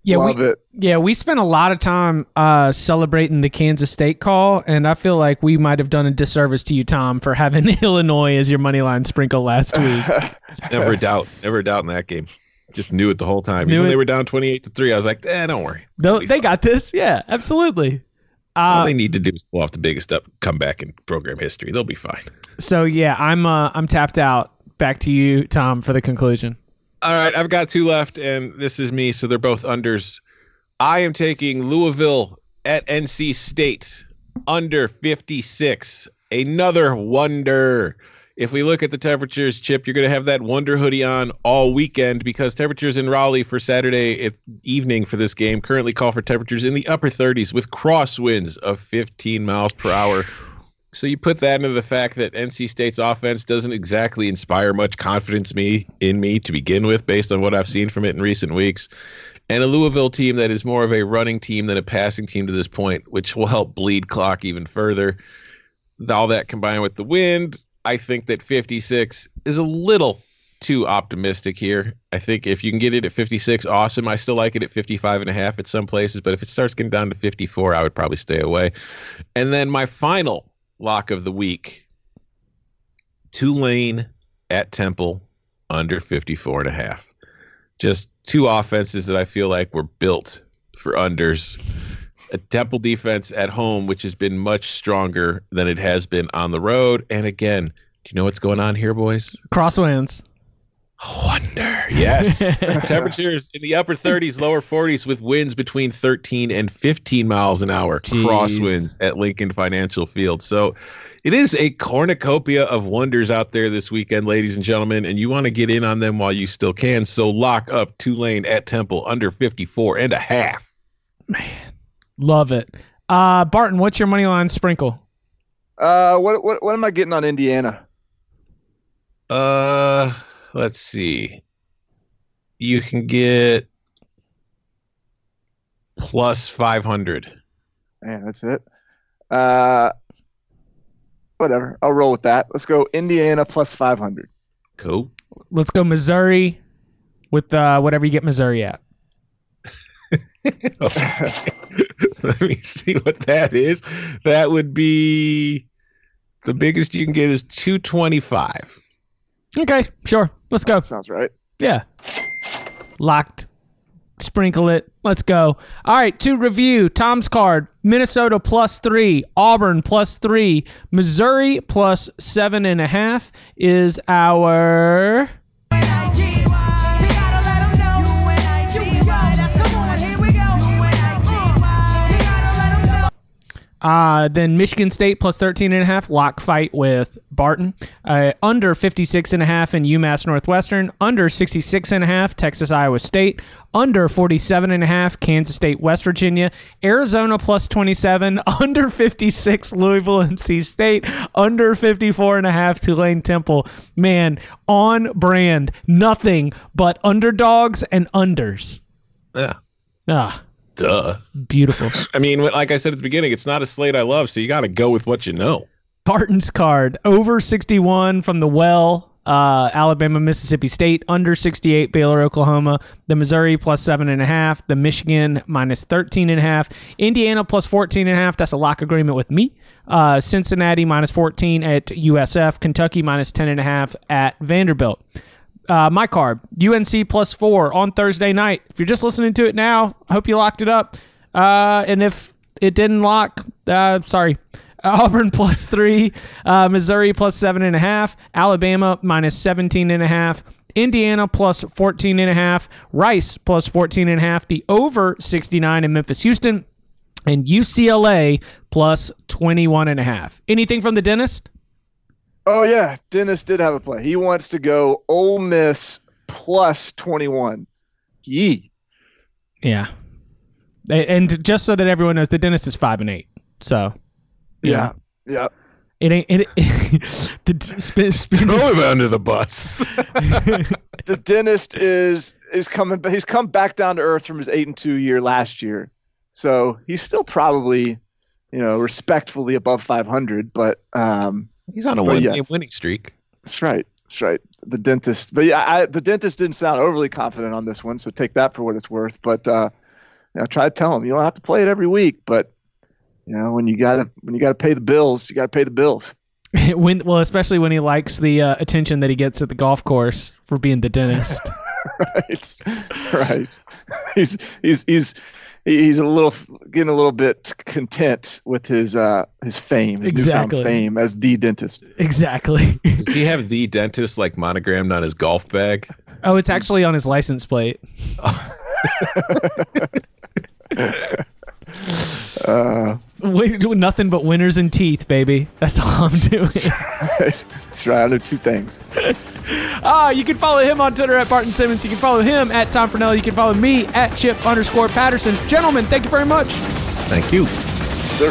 Yeah, we spent a lot of time celebrating the Kansas State call, and I feel like we might have done a disservice to you, Tom, for having Illinois as your money line sprinkle last week. Never a doubt in that game. Just knew it the whole time. Even when they were down 28-3, I was like, don't worry. They got this. Yeah, absolutely. All they need to do is pull off the biggest comeback in program history. They'll be fine. So yeah, I'm tapped out. Back to you, Tom, for the conclusion. All right, I've got two left, and this is me, so they're both unders. I am taking Louisville at NC State, under 56. Another wonder. If we look at the temperatures, Chip, you're going to have that wonder hoodie on all weekend because temperatures in Raleigh for Saturday evening for this game currently call for temperatures in the upper 30s with crosswinds of 15 miles per hour. So you put that into the fact that NC State's offense doesn't exactly inspire much confidence in me to begin with based on what I've seen from it in recent weeks. And a Louisville team that is more of a running team than a passing team to this point, which will help bleed clock even further. All that combined with the wind, I think that 56 is a little too optimistic here. I think if you can get it at 56, awesome. I still like it at 55.5 at some places, but if it starts getting down to 54, I would probably stay away. And then my final lock of the week, Tulane at Temple, under 54.5. Just two offenses that I feel like were built for unders. A Temple defense at home, which has been much stronger than it has been on the road. And again, do you know what's going on here, boys? Crosswinds. Wonder. Yes. Temperatures in the upper 30s, lower 40s with winds between 13 and 15 miles an hour. Jeez. Crosswinds at Lincoln Financial Field. So it is a cornucopia of wonders out there this weekend, ladies and gentlemen, and you want to get in on them while you still can. So lock up Tulane at Temple under 54.5. Man, love it. Barton, what's your money line sprinkle? What am I getting on Indiana? Let's see. You can get plus 500. Man, that's it. Whatever. I'll roll with that. Let's go Indiana plus 500. Cool. Let's go Missouri with whatever you get Missouri at. Let me see what that is. That would be the biggest you can get is 225. Okay, sure. Let's go. Sounds right. Yeah. Locked. Sprinkle it. Let's go. All right, to review, Tom's card, Minnesota +3, Auburn +3, Missouri +7.5 is our... Then Michigan State +13.5, lock fight with Barton. Under 56.5 in UMass Northwestern. Under 66.5, Texas Iowa State. Under 47.5, Kansas State West Virginia. Arizona +27. Under 56, Louisville NC State. Under 54.5, Tulane Temple. Man, on brand. Nothing but underdogs and unders. Yeah. Duh. Beautiful. I mean, like I said at the beginning, it's not a slate I love, so you got to go with what you know. Barton's card, over 61 from the well, Alabama, Mississippi State, under 68, Baylor, Oklahoma, the Missouri +7.5, the Michigan -13.5, Indiana +14.5, that's a lock agreement with me, Cincinnati -14 at USF, Kentucky -10.5 at Vanderbilt. My card, UNC +4 on Thursday night. If you're just listening to it now, I hope you locked it up. And if it didn't lock, sorry. Auburn +3, Missouri +7.5, Alabama -17.5, Indiana +14.5, Rice +14.5, the over 69 in Memphis, Houston, and UCLA +21.5. Anything from the dentist? Oh, yeah. Dennis did have a play. He wants to go Ole Miss +21. Yee. Yeah. And just so that everyone knows, the dentist is 5-8. So. Yeah. Yeah. It ain't. Throw him under the bus. The dentist is coming. He's come back down to earth from his 8-2 year last year. So he's still probably, respectfully above 500, but, he's on a winning streak. That's right. The dentist, but yeah, the dentist didn't sound overly confident on this one, so take that for what it's worth. But try to tell him you don't have to play it every week, but when you gotta pay the bills, you gotta pay the bills. Especially when he likes the attention that he gets at the golf course for being the dentist. Right. He's getting a little bit content with his fame, his newfound fame as the dentist. Exactly. Does he have the dentist like monogrammed on his golf bag? Oh, it's actually on his license plate. We do nothing but winners and teeth, baby. That's all I'm doing. That's right. I know two things. You can follow him on Twitter at Barton Simmons. You can follow him at Tom Fornelli. You can follow me at Chip_Patterson. Gentlemen, thank you very much. Thank you. Sir.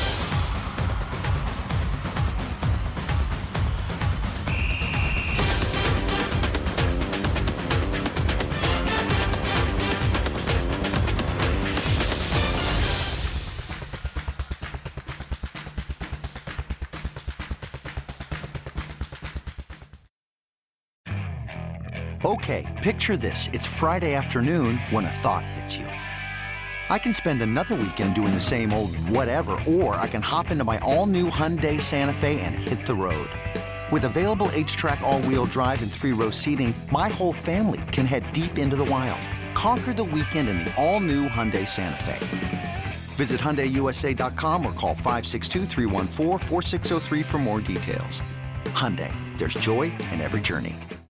Okay, picture this. It's Friday afternoon when a thought hits you. I can spend another weekend doing the same old whatever, or I can hop into my all-new Hyundai Santa Fe and hit the road. With available H-Track all-wheel drive and 3-row seating, my whole family can head deep into the wild. Conquer the weekend in the all-new Hyundai Santa Fe. Visit HyundaiUSA.com or call 562-314-4603 for more details. Hyundai, there's joy in every journey.